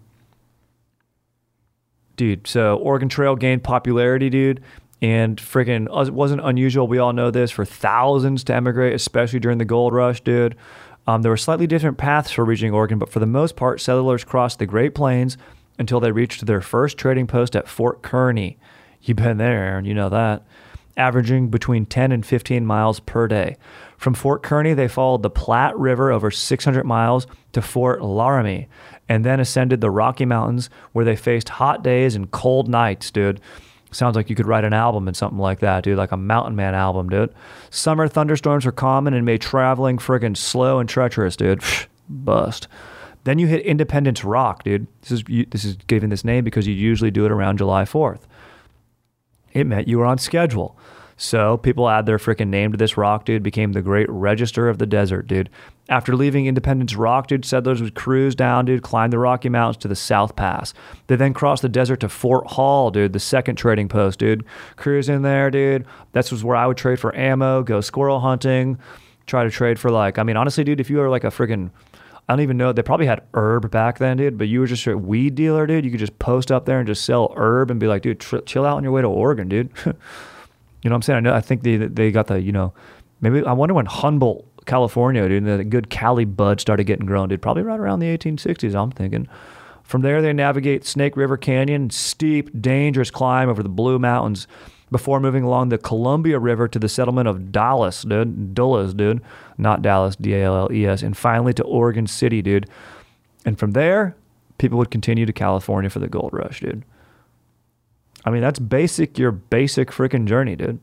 dude. So Oregon Trail gained popularity, dude, and freaking it wasn't unusual. We all know this for thousands to emigrate, especially during the gold rush, dude. Um, there were slightly different paths for reaching Oregon, but for the most part, settlers crossed the Great Plains until they reached their first trading post at Fort Kearny. You've been there, Aaron. You know that. Averaging between ten and fifteen miles per day. From Fort Kearny, they followed the Platte River over six hundred miles to Fort Laramie, and then ascended the Rocky Mountains, where they faced hot days and cold nights, dude. Sounds like you could write an album in something like that, dude, like a Mountain Man album, dude. Summer thunderstorms were common and made traveling friggin' slow and treacherous, dude. Bust. Then you hit Independence Rock, dude. This is you, this is given this name because you usually do it around July fourth. It meant you were on schedule. So people add their freaking name to this rock, dude. Became the Great Register of the Desert, dude. After leaving Independence Rock, dude, settlers would cruise down, dude, climb the Rocky Mountains to the South Pass. They then crossed the desert to Fort Hall, dude, the second trading post, dude. Cruise in there, dude. This was where I would trade for ammo, go squirrel hunting, try to trade for like, I mean, honestly, dude, if you were like a freaking, I don't even know, they probably had herb back then, dude, but you were just a weed dealer, dude. You could just post up there and just sell herb and be like, dude, tr- chill out on your way to Oregon, dude. You know what I'm saying? I know. I think they they got the, you know, maybe, I wonder when Humboldt, California, dude, the good Cali bud started getting grown, dude. Probably right around the eighteen sixties, I'm thinking. From there, they navigate Snake River Canyon, steep, dangerous climb over the Blue Mountains before moving along the Columbia River to the settlement of Dallas, dude. Dulles, dude. Not Dallas, D A L L E S. And finally to Oregon City, dude. And from there, people would continue to California for the gold rush, dude. I mean, that's basic, your basic freaking journey, dude.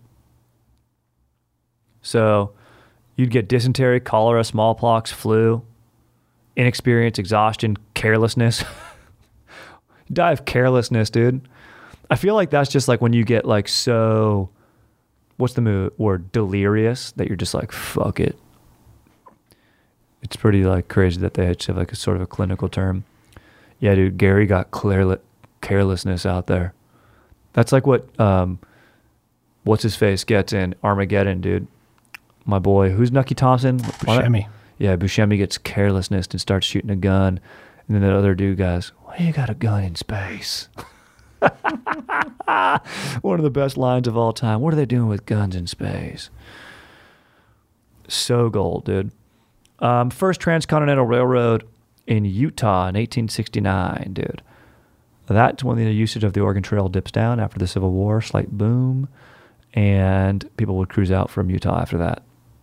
So you'd get dysentery, cholera, smallpox, flu, inexperience, exhaustion, carelessness. You die of carelessness, dude. I feel like that's just like when you get like so, what's the mo- word, delirious, that you're just like, fuck it. It's pretty like crazy that they had to have like a sort of a clinical term. Yeah, dude, Gary got clear- carelessness out there. That's like what, um, what's his face gets in Armageddon, dude. My boy, who's Nucky Thompson? Buscemi. Yeah, Buscemi gets carelessness and starts shooting a gun. And then that other dude goes, why you got a gun in space? One of the best lines of all time. What are they doing with guns in space? So gold, dude. Um, first transcontinental railroad in Utah in eighteen sixty-nine, dude. That's when the usage of the Oregon Trail dips down after the Civil War, slight boom, and people would cruise out from Utah after that.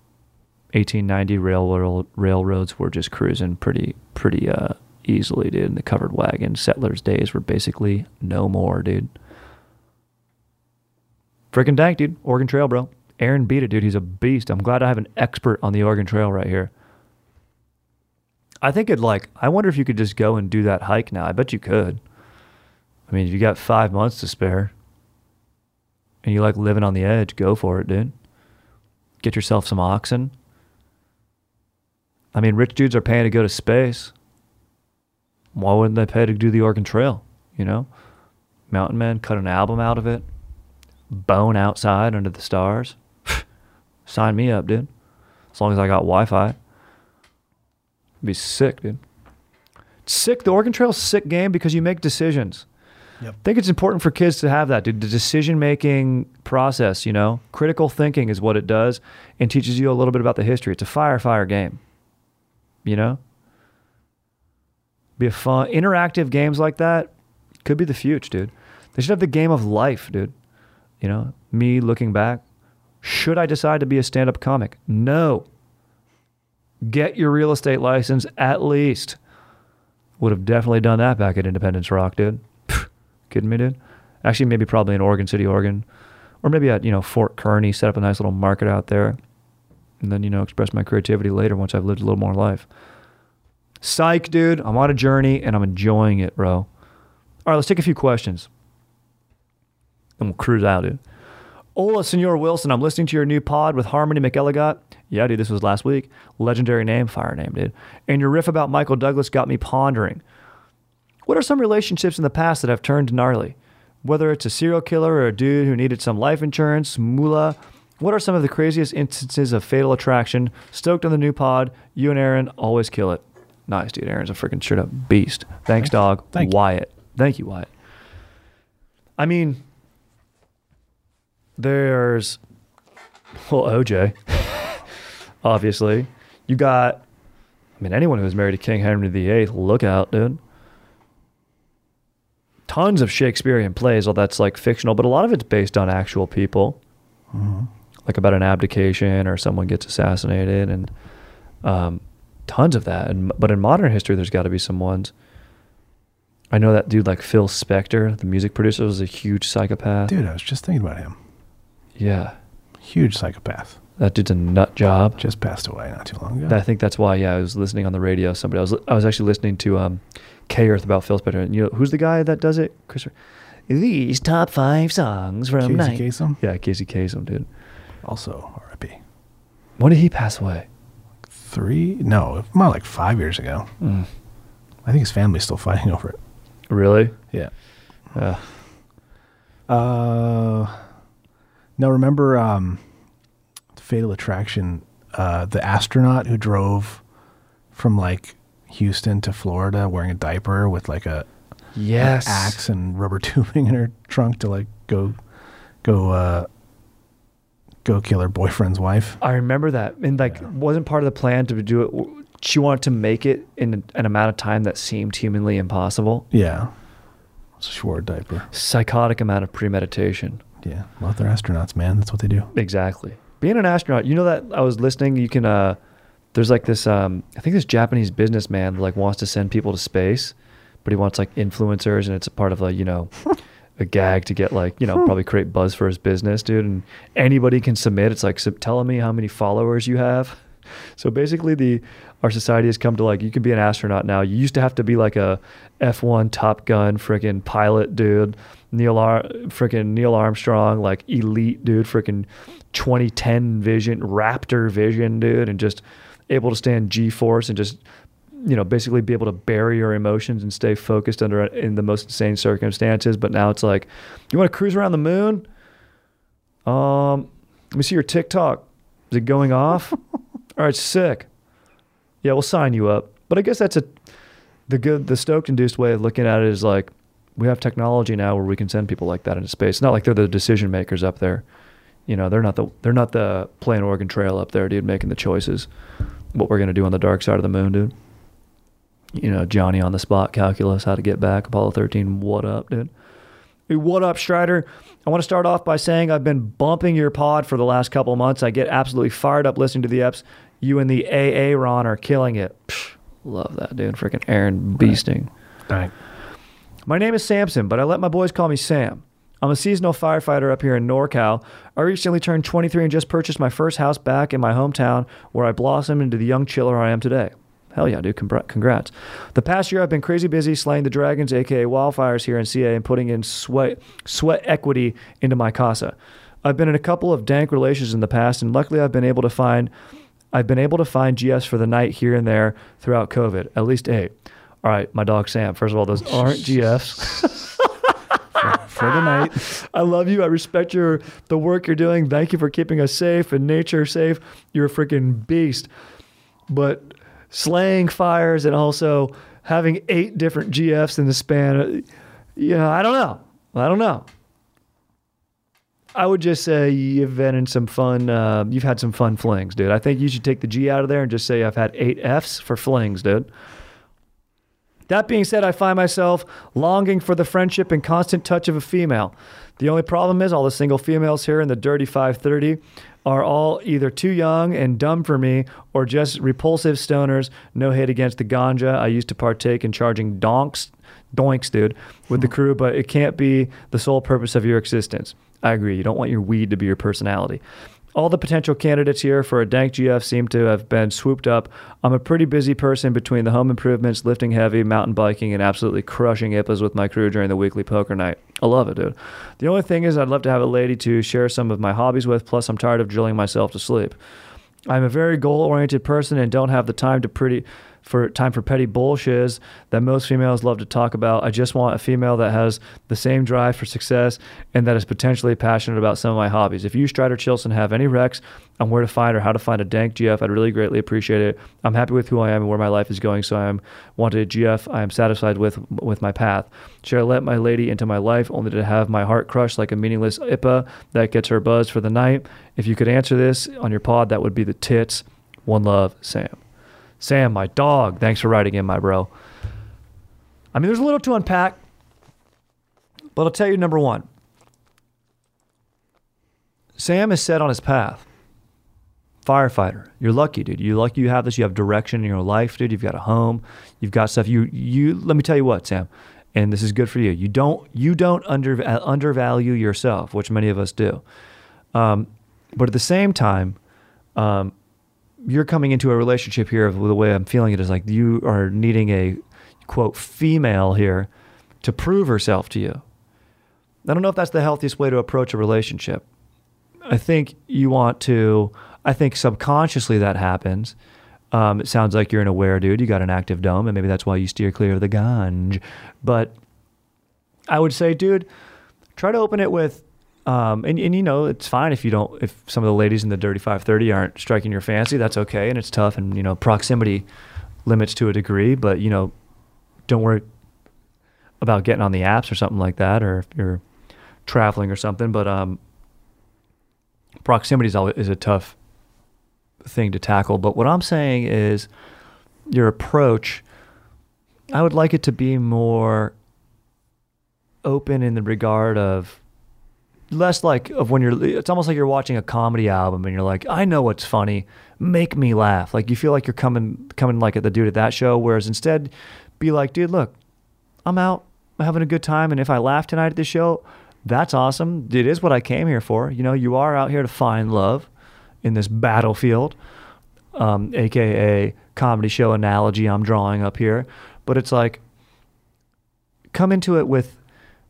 eighteen ninety railroad railroads were just cruising pretty pretty uh, easily, dude. And the covered wagon settlers' days were basically no more, dude. Freaking dank, dude. Oregon Trail, bro. Aaron beat it, dude. He's a beast. I'm glad I have an expert on the Oregon Trail right here. I think it like, I wonder if you could just go and do that hike now. I bet you could. I mean, if you got five months to spare and you like living on the edge, go for it, dude. Get yourself some oxen. I mean, rich dudes are paying to go to space. Why wouldn't they pay to do the Oregon Trail? You know? Mountain Men cut an album out of it. Bone outside under the stars. Sign me up, dude. As long as I got Wi-Fi. It'd be sick, dude. Sick. The Oregon Trail's a sick game because you make decisions. Yep. I think it's important for kids to have that, dude. The decision-making process, you know? Critical thinking is what it does and teaches you a little bit about the history. It's a fire-fire game. You know? Be a fun, interactive games like that could be the future, dude. They should have the game of life, dude. You know? Me looking back. Should I decide to be a stand-up comic? No. Get your real estate license at least. Would have definitely done that back at Independence Rock, dude. Kidding me, dude? Actually, maybe probably in Oregon City, Oregon. Or maybe at, you know, Fort Kearny, set up a nice little market out there. And then, you know, express my creativity later once I've lived a little more life. Psych, dude. I'm on a journey and I'm enjoying it, bro. All right, let's take a few questions. And we'll cruise out, dude. Hola, Senor Wilson. I'm listening to your new pod with Harmony McElligott. Yeah, dude, this was last week. Legendary name, fire name, dude. And your riff about Michael Douglas got me pondering. What are some relationships in the past that have turned gnarly? Whether it's a serial killer or a dude who needed some life insurance, moolah. What are some of the craziest instances of fatal attraction? Stoked on the new pod. You and Aaron always kill it. Nice, dude. Aaron's a freaking straight up beast. Thanks, dog. Thank Wyatt. You. Thank you, Wyatt. I mean, there's, well, O J, obviously. You got, I mean, anyone who was married to King Henry the Eighth, look out, dude. Tons of Shakespearean plays, all that's like fictional, but a lot of it's based on actual people. Mm-hmm. Like about an abdication or someone gets assassinated, and um, tons of that. And but in modern history, there's got to be some ones. I know that dude like Phil Spector, the music producer, was a huge psychopath. Dude, I was just thinking about him. Yeah. Huge psychopath. That dude's a nut job. Just passed away not too long ago. I think that's why, yeah, I was listening on the radio. Somebody, I was I was actually listening to um, K-Earth about Phil Spector. And you know, who's the guy that does it? Christopher. These top five songs from Casey night. Kasem? Yeah, Casey Kasem, dude. Also R I P. When did he pass away? Three? No, more like five years ago. Mm. I think his family's still fighting over it. Really? Yeah. Uh, uh, no, remember um, Fatal Attraction, uh, the astronaut who drove from like Houston to Florida wearing a diaper with like a yes an axe and rubber tubing in her trunk to like go go uh, go kill her boyfriend's wife. I remember that. And like yeah. wasn't part of the plan to do it. She wanted to make it in an amount of time that seemed humanly impossible. Yeah. So she wore a diaper. Psychotic amount of premeditation. Yeah. Well, they're astronauts, man. That's what they do. Exactly. Being an astronaut, you know that I was listening, you can, uh, there's like this, um, I think this Japanese businessman like wants to send people to space, but he wants like influencers, and it's a part of like, you know, a gag to get like, you know, probably create buzz for his business, dude. And anybody can submit. It's like, so telling me how many followers you have. So basically the, our society has come to like, you can be an astronaut now. You used to have to be like a F one Top Gun freaking pilot, dude. Neil Ar- freaking Neil Armstrong, like elite dude, freaking twenty ten vision, Raptor vision, dude, and just able to stand G-force and just, you know, basically be able to bury your emotions and stay focused under in the most insane circumstances. But now it's like, you want to cruise around the moon? Um, let me see your TikTok. Is it going off? All right, sick. Yeah, we'll sign you up. But I guess that's a the good, the stoked-induced way of looking at it is like, we have technology now where we can send people like that into space. It's not like they're the decision makers up there. You know, they're not the they're not the playing Oregon Trail up there, dude, making the choices. What we're gonna do on the dark side of the moon, dude. You know, Johnny on the spot calculus, how to get back, Apollo thirteen. What up, dude? Hey, what up, Strider? I want to start off by saying I've been bumping your pod for the last couple of months. I get absolutely fired up listening to the eps. You and the A A Ron are killing it. Psh, love that, dude. Freaking Aaron beasting. All right. My name is Samson, but I let my boys call me Sam. I'm a seasonal firefighter up here in NorCal. I recently turned twenty-three and just purchased my first house back in my hometown where I blossomed into the young chiller I am today. Hell yeah, dude. Congrats. The past year, I've been crazy busy slaying the dragons, a k a wildfires here in C A, and putting in sweat, sweat equity into my casa. I've been in a couple of dank relations in the past, and luckily I've been able to find I've been able to find G Fs for the night here and there throughout COVID, at least eight. All right, my dog Sam. First of all, those aren't G Fs. for, for the night. I love you. I respect your the work you're doing. Thank you for keeping us safe and nature safe. You're a freaking beast. But slaying fires and also having eight different G Fs in the span, yeah, I don't know. I don't know. I would just say you've been in some fun, uh, you've had some fun flings, dude. I think you should take the G out of there and just say I've had eight Fs for flings, dude. That being said, I find myself longing for the friendship and constant touch of a female. The only problem is all the single females here in the dirty five thirty are all either too young and dumb for me or just repulsive stoners. No hate against the ganja. I used to partake in charging donks, doinks, dude, with the crew, but it can't be the sole purpose of your existence. I agree. You don't want your weed to be your personality. All the potential candidates here for a dank G F seem to have been swooped up. I'm a pretty busy person between the home improvements, lifting heavy, mountain biking, and absolutely crushing I P As with my crew during the weekly poker night. I love it, dude. The only thing is I'd love to have a lady to share some of my hobbies with, plus I'm tired of drilling myself to sleep. I'm a very goal-oriented person and don't have the time to pretty... for time for petty bullshiz that most females love to talk about. I just want a female that has the same drive for success and that is potentially passionate about some of my hobbies. If you, Strider Chilson, have any recs on where to find or how to find a dank G F, I'd really greatly appreciate it. I'm happy with who I am and where my life is going, so I am wanted a G F I am satisfied with with my path. Should I let my lady into my life only to have my heart crushed like a meaningless I P A that gets her buzzed for the night? If you could answer this on your pod, that would be the tits. One love, Sam. Sam, my dog, thanks for writing in, my bro. I mean, there's a little to unpack, but I'll tell you number one. Sam is set on his path. Firefighter. You're lucky, dude. You're lucky you have this. You have direction in your life, dude. You've got a home. You've got stuff. You, you. Let me tell you what, Sam, and this is good for you. You don't, you don't under, undervalue yourself, which many of us do. Um, but at the same time, um, you're coming into a relationship here, the way I'm feeling it is like you are needing a, quote, female here to prove herself to you. I don't know if that's the healthiest way to approach a relationship. I think you want to, I think subconsciously that happens. Um, it sounds like you're an aware dude. You got an active dome, and maybe that's why you steer clear of the ganj. But I would say, dude, try to open it with, Um, and, and, you know, it's fine if you don't, if some of the ladies in the Dirty five thirty aren't striking your fancy, that's okay. And it's tough. And, you know, proximity limits to a degree, but, you know, don't worry about getting on the apps or something like that, or if you're traveling or something. But um, proximity is, always, is a tough thing to tackle. But what I'm saying is your approach, I would like it to be more open in the regard of, less like of when you're, it's almost like you're watching a comedy album and you're like, I know what's funny, make me laugh. Like you feel like you're coming, coming like at the dude at that show. Whereas instead be like, dude, look, I'm out, I'm having a good time. And if I laugh tonight at this show, that's awesome. It is what I came here for. You know, you are out here to find love in this battlefield, um, A K A comedy show analogy I'm drawing up here. But it's like, come into it with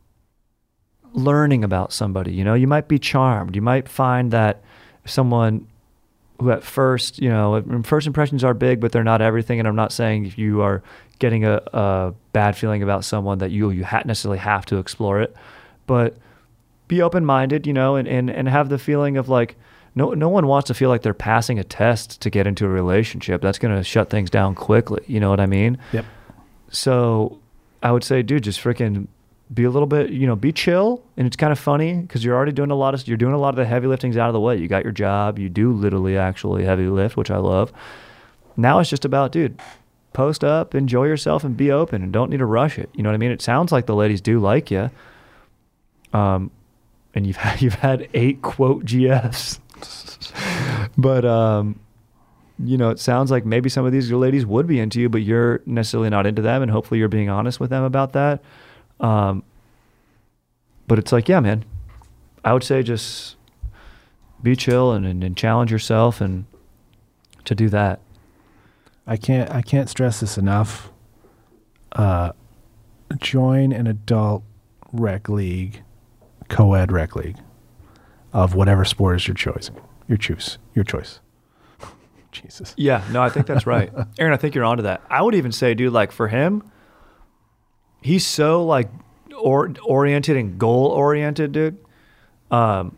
learning about somebody. You know, you might be charmed. You might find that someone who at first, you know, first impressions are big, but they're not everything. And I'm not saying if you are getting a, a bad feeling about someone that you you ha- necessarily have to explore it, but be open-minded, you know, and, and, and have the feeling of like, no no one wants to feel like they're passing a test to get into a relationship. That's going to shut things down quickly. You know what I mean? Yep. So I would say, dude, just freaking be a little bit, you know, be chill. And it's kind of funny because you're already doing a lot of, you're doing a lot of the heavy lifting's out of the way. You got your job. You do literally actually heavy lift, which I love. Now it's just about, dude, post up, enjoy yourself, and be open, and don't need to rush it. You know what I mean? It sounds like the ladies do like you. Um, and you've had, you've had eight quote G Fs, but, um, you know, it sounds like maybe some of these ladies would be into you, but you're necessarily not into them, and hopefully you're being honest with them about that. Um, but it's like, yeah, man, I would say just be chill and, and, and challenge yourself and to do that. I can't I can't stress this enough. Uh, join an adult rec league, co-ed rec league of whatever sport is your choice. Your choice. Your choice. Jesus. Yeah, no, I think that's right. Aaron, I think you're onto that. I would even say, dude, like for him, he's so like or, oriented and goal oriented, dude. Um,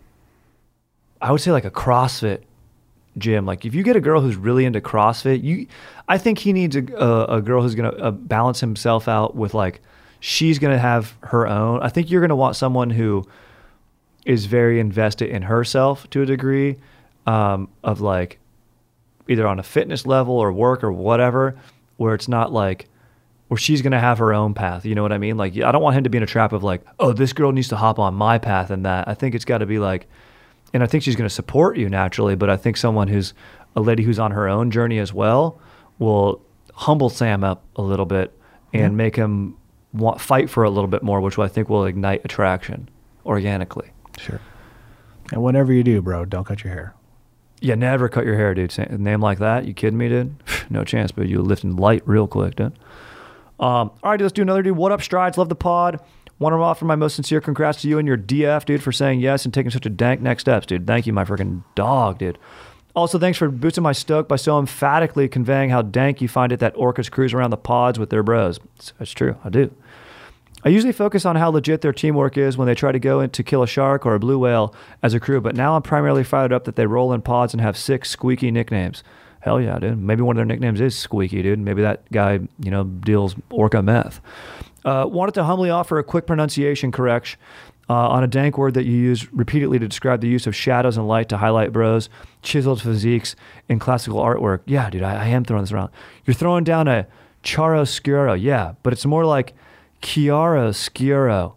I would say like a CrossFit gym. Like if you get a girl who's really into CrossFit, you, I think he needs a, a, a girl who's going to uh, balance himself out with like, she's going to have her own. I think you're going to want someone who is very invested in herself to a degree, um, of like either on a fitness level or work or whatever, where it's not like, where she's going to have her own path. You know what I mean? Like, I don't want him to be in a trap of like, oh, this girl needs to hop on my path and that. I think it's got to be like, and I think she's going to support you naturally, but I think someone who's a lady who's on her own journey as well will humble Sam up a little bit and yeah. make him want, fight for a little bit more, which I think will ignite attraction organically. Sure. And whatever you do, bro, don't cut your hair. Yeah, never cut your hair, dude. A name like that, you kidding me, dude? No chance, but you lifting light real quick, dude. Um, all right, dude, let's do another, dude. What up, Strides? Love the pod. Want to offer my most sincere congrats to you and your D F, dude, for saying yes and taking such a dank next steps, dude. Thank you, my freaking dog, dude. Also, thanks for boosting my stoke by so emphatically conveying how dank you find it that orcas cruise around the pods with their bros. That's true, I do. I usually focus on how legit their teamwork is when they try to go in to kill a shark or a blue whale as a crew, but now I'm primarily fired up that they roll in pods and have six squeaky nicknames. Hell yeah, dude. Maybe one of their nicknames is Squeaky, dude. Maybe that guy, you know, deals orca meth. Uh, wanted to humbly offer a quick pronunciation correction uh, on a dank word that you use repeatedly to describe the use of shadows and light to highlight bros, chiseled physiques, in classical artwork. Yeah, dude, I, I am throwing this around. You're throwing down a chiaroscuro, yeah, but it's more like chiaroscuro.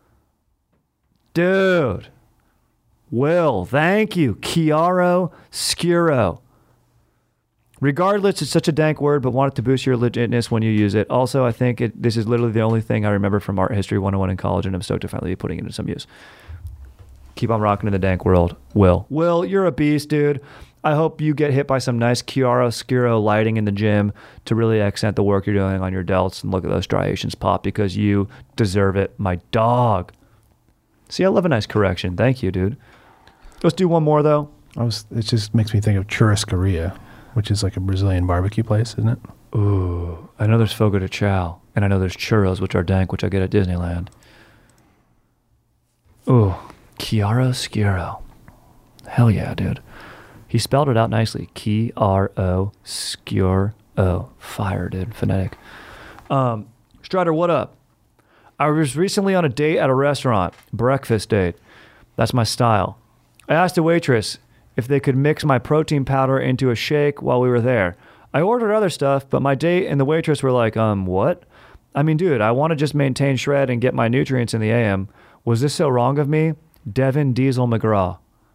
Dude. Will, thank you. Chiaroscuro. Regardless, it's such a dank word, but wanted to boost your legitness when you use it. Also, I think it, this is literally the only thing I remember from Art History one oh one in college, and I'm stoked to finally be putting it into some use. Keep on rocking in the dank world. Will. Will, you're a beast, dude. I hope you get hit by some nice chiaroscuro lighting in the gym to really accent the work you're doing on your delts and look at those striations pop because you deserve it, my dog. See, I love a nice correction. Thank you, dude. Let's do one more, though. I was, it just makes me think of churrascaria, which is like a Brazilian barbecue place, isn't it? Ooh, I know there's Fogo de Chao, and I know there's churros, which are dank, which I get at Disneyland. Ooh, chiaroscuro. Hell yeah, dude. He spelled it out nicely. Chiaroscuro. Fire, dude. Phonetic. Um, Strider, what up? I was recently on a date at a restaurant. Breakfast date. That's my style. I asked the waitress if they could mix my protein powder into a shake while we were there. I ordered other stuff, but my date and the waitress were like, um, what? I mean, dude, I want to just maintain shred and get my nutrients in the A M. Was this so wrong of me? Devin Diesel McGraw.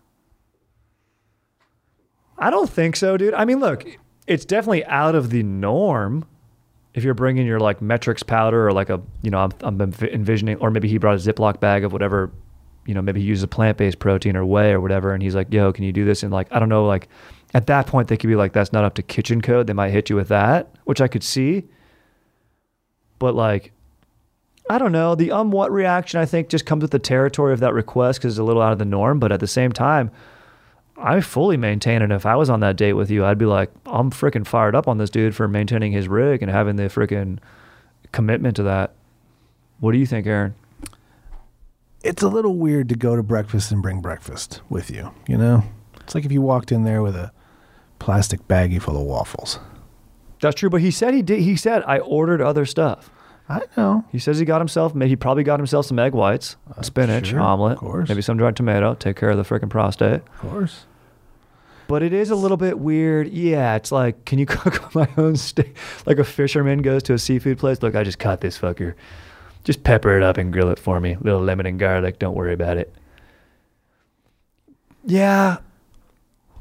I don't think so, dude. I mean, look, it's definitely out of the norm if you're bringing your like Metrix powder or like a, you know, I'm, I'm envisioning, or maybe he brought a Ziploc bag of whatever, you know, maybe he uses a plant-based protein or whey or whatever, and he's like, yo, can you do this? And like, I don't know, like at that point they could be like, that's not up to kitchen code. They might hit you with that, which I could see. But like, I don't know, the um what reaction I think just comes with the territory of that request because it's a little out of the norm. But at the same time, I fully maintain it. If I was on that date with you, I'd be like, I'm freaking fired up on this dude for maintaining his rig and having the freaking commitment to that. What do you think, Aaron? It's a little weird to go to breakfast and bring breakfast with you, you know? It's like if you walked in there with a plastic baggie full of waffles. That's true, but he said he did. He said, I ordered other stuff. I know. He says he got himself, maybe he probably got himself some egg whites, uh, spinach, sure, omelet, of course. Maybe some dried tomato, take care of the freaking prostate. Of course. But it is a little bit weird. Yeah, it's like, can you cook my own steak? Like a fisherman goes to a seafood place. Look, I just caught this fucker. Just pepper it up and grill it for me. A little lemon and garlic. Don't worry about it. Yeah.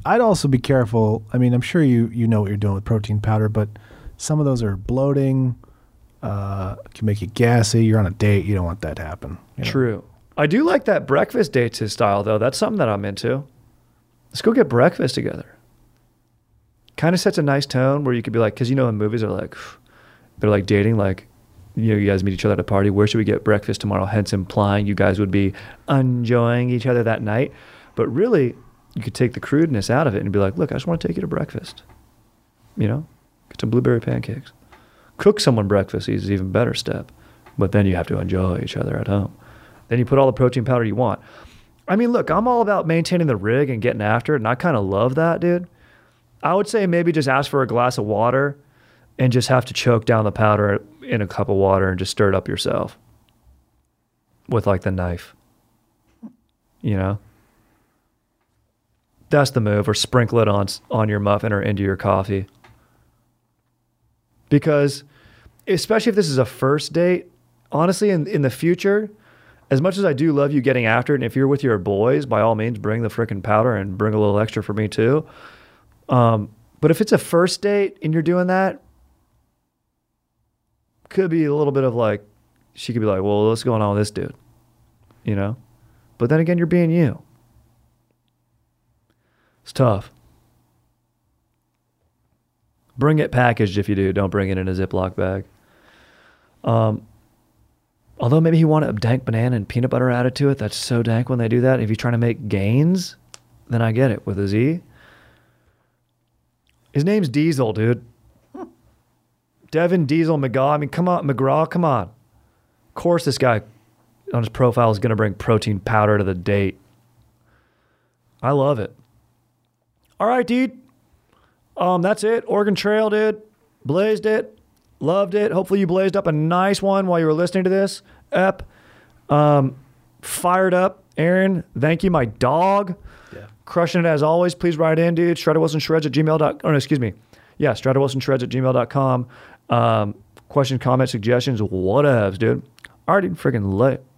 I'd also be careful. I mean, I'm sure you you know what you're doing with protein powder, but some of those are bloating, uh, can make you gassy. You're on a date. You don't want that to happen. You know? True. I do like that breakfast dates style, though. That's something that I'm into. Let's go get breakfast together. Kind of sets a nice tone where you could be like, because you know in movies they're like, they're like dating, like, you know, you guys meet each other at a party. Where should we get breakfast tomorrow? Hence implying you guys would be enjoying each other that night. But really, you could take the crudeness out of it and be like, look, I just want to take you to breakfast. You know, get some blueberry pancakes. Cook someone breakfast is an even better step. But then you have to enjoy each other at home. Then you put all the protein powder you want. I mean, look, I'm all about maintaining the rig and getting after it, and I kind of love that, dude. I would say maybe just ask for a glass of water and just have to choke down the powder in a cup of water and just stir it up yourself with like the knife, you know? That's the move. Or sprinkle it on, on your muffin or into your coffee. Because especially if this is a first date, honestly, in, in the future, as much as I do love you getting after it, and if you're with your boys, by all means, bring the freaking powder and bring a little extra for me too. Um, but if it's a first date and you're doing that, could be a little bit of like, she could be like, well, what's going on with this dude? You know? But then again, you're being you. It's tough. Bring it packaged if you do. Don't bring it in a Ziploc bag. Um, although maybe he wanted a dank banana and peanut butter added to it. That's so dank when they do that. If you're trying to make gains, then I get it with a Z. His name's Diesel, dude. Devin Diesel McGraw. I mean, come on, McGraw, come on. Of course this guy on his profile is going to bring protein powder to the date. I love it. All right, dude. Um, that's it. Oregon Trail, dude. Blazed it. Loved it. Hopefully you blazed up a nice one while you were listening to this ep. Um, fired up. Aaron, thank you. My dog. Yeah. Crushing it as always. Please write in, dude. Strider Wilson Shreds at gmail dot com. Oh, no, excuse me. Yeah, Strider Wilson Shreds at gmail dot com. Um, questions, comments, suggestions, whatevs, dude. Already freaking lit.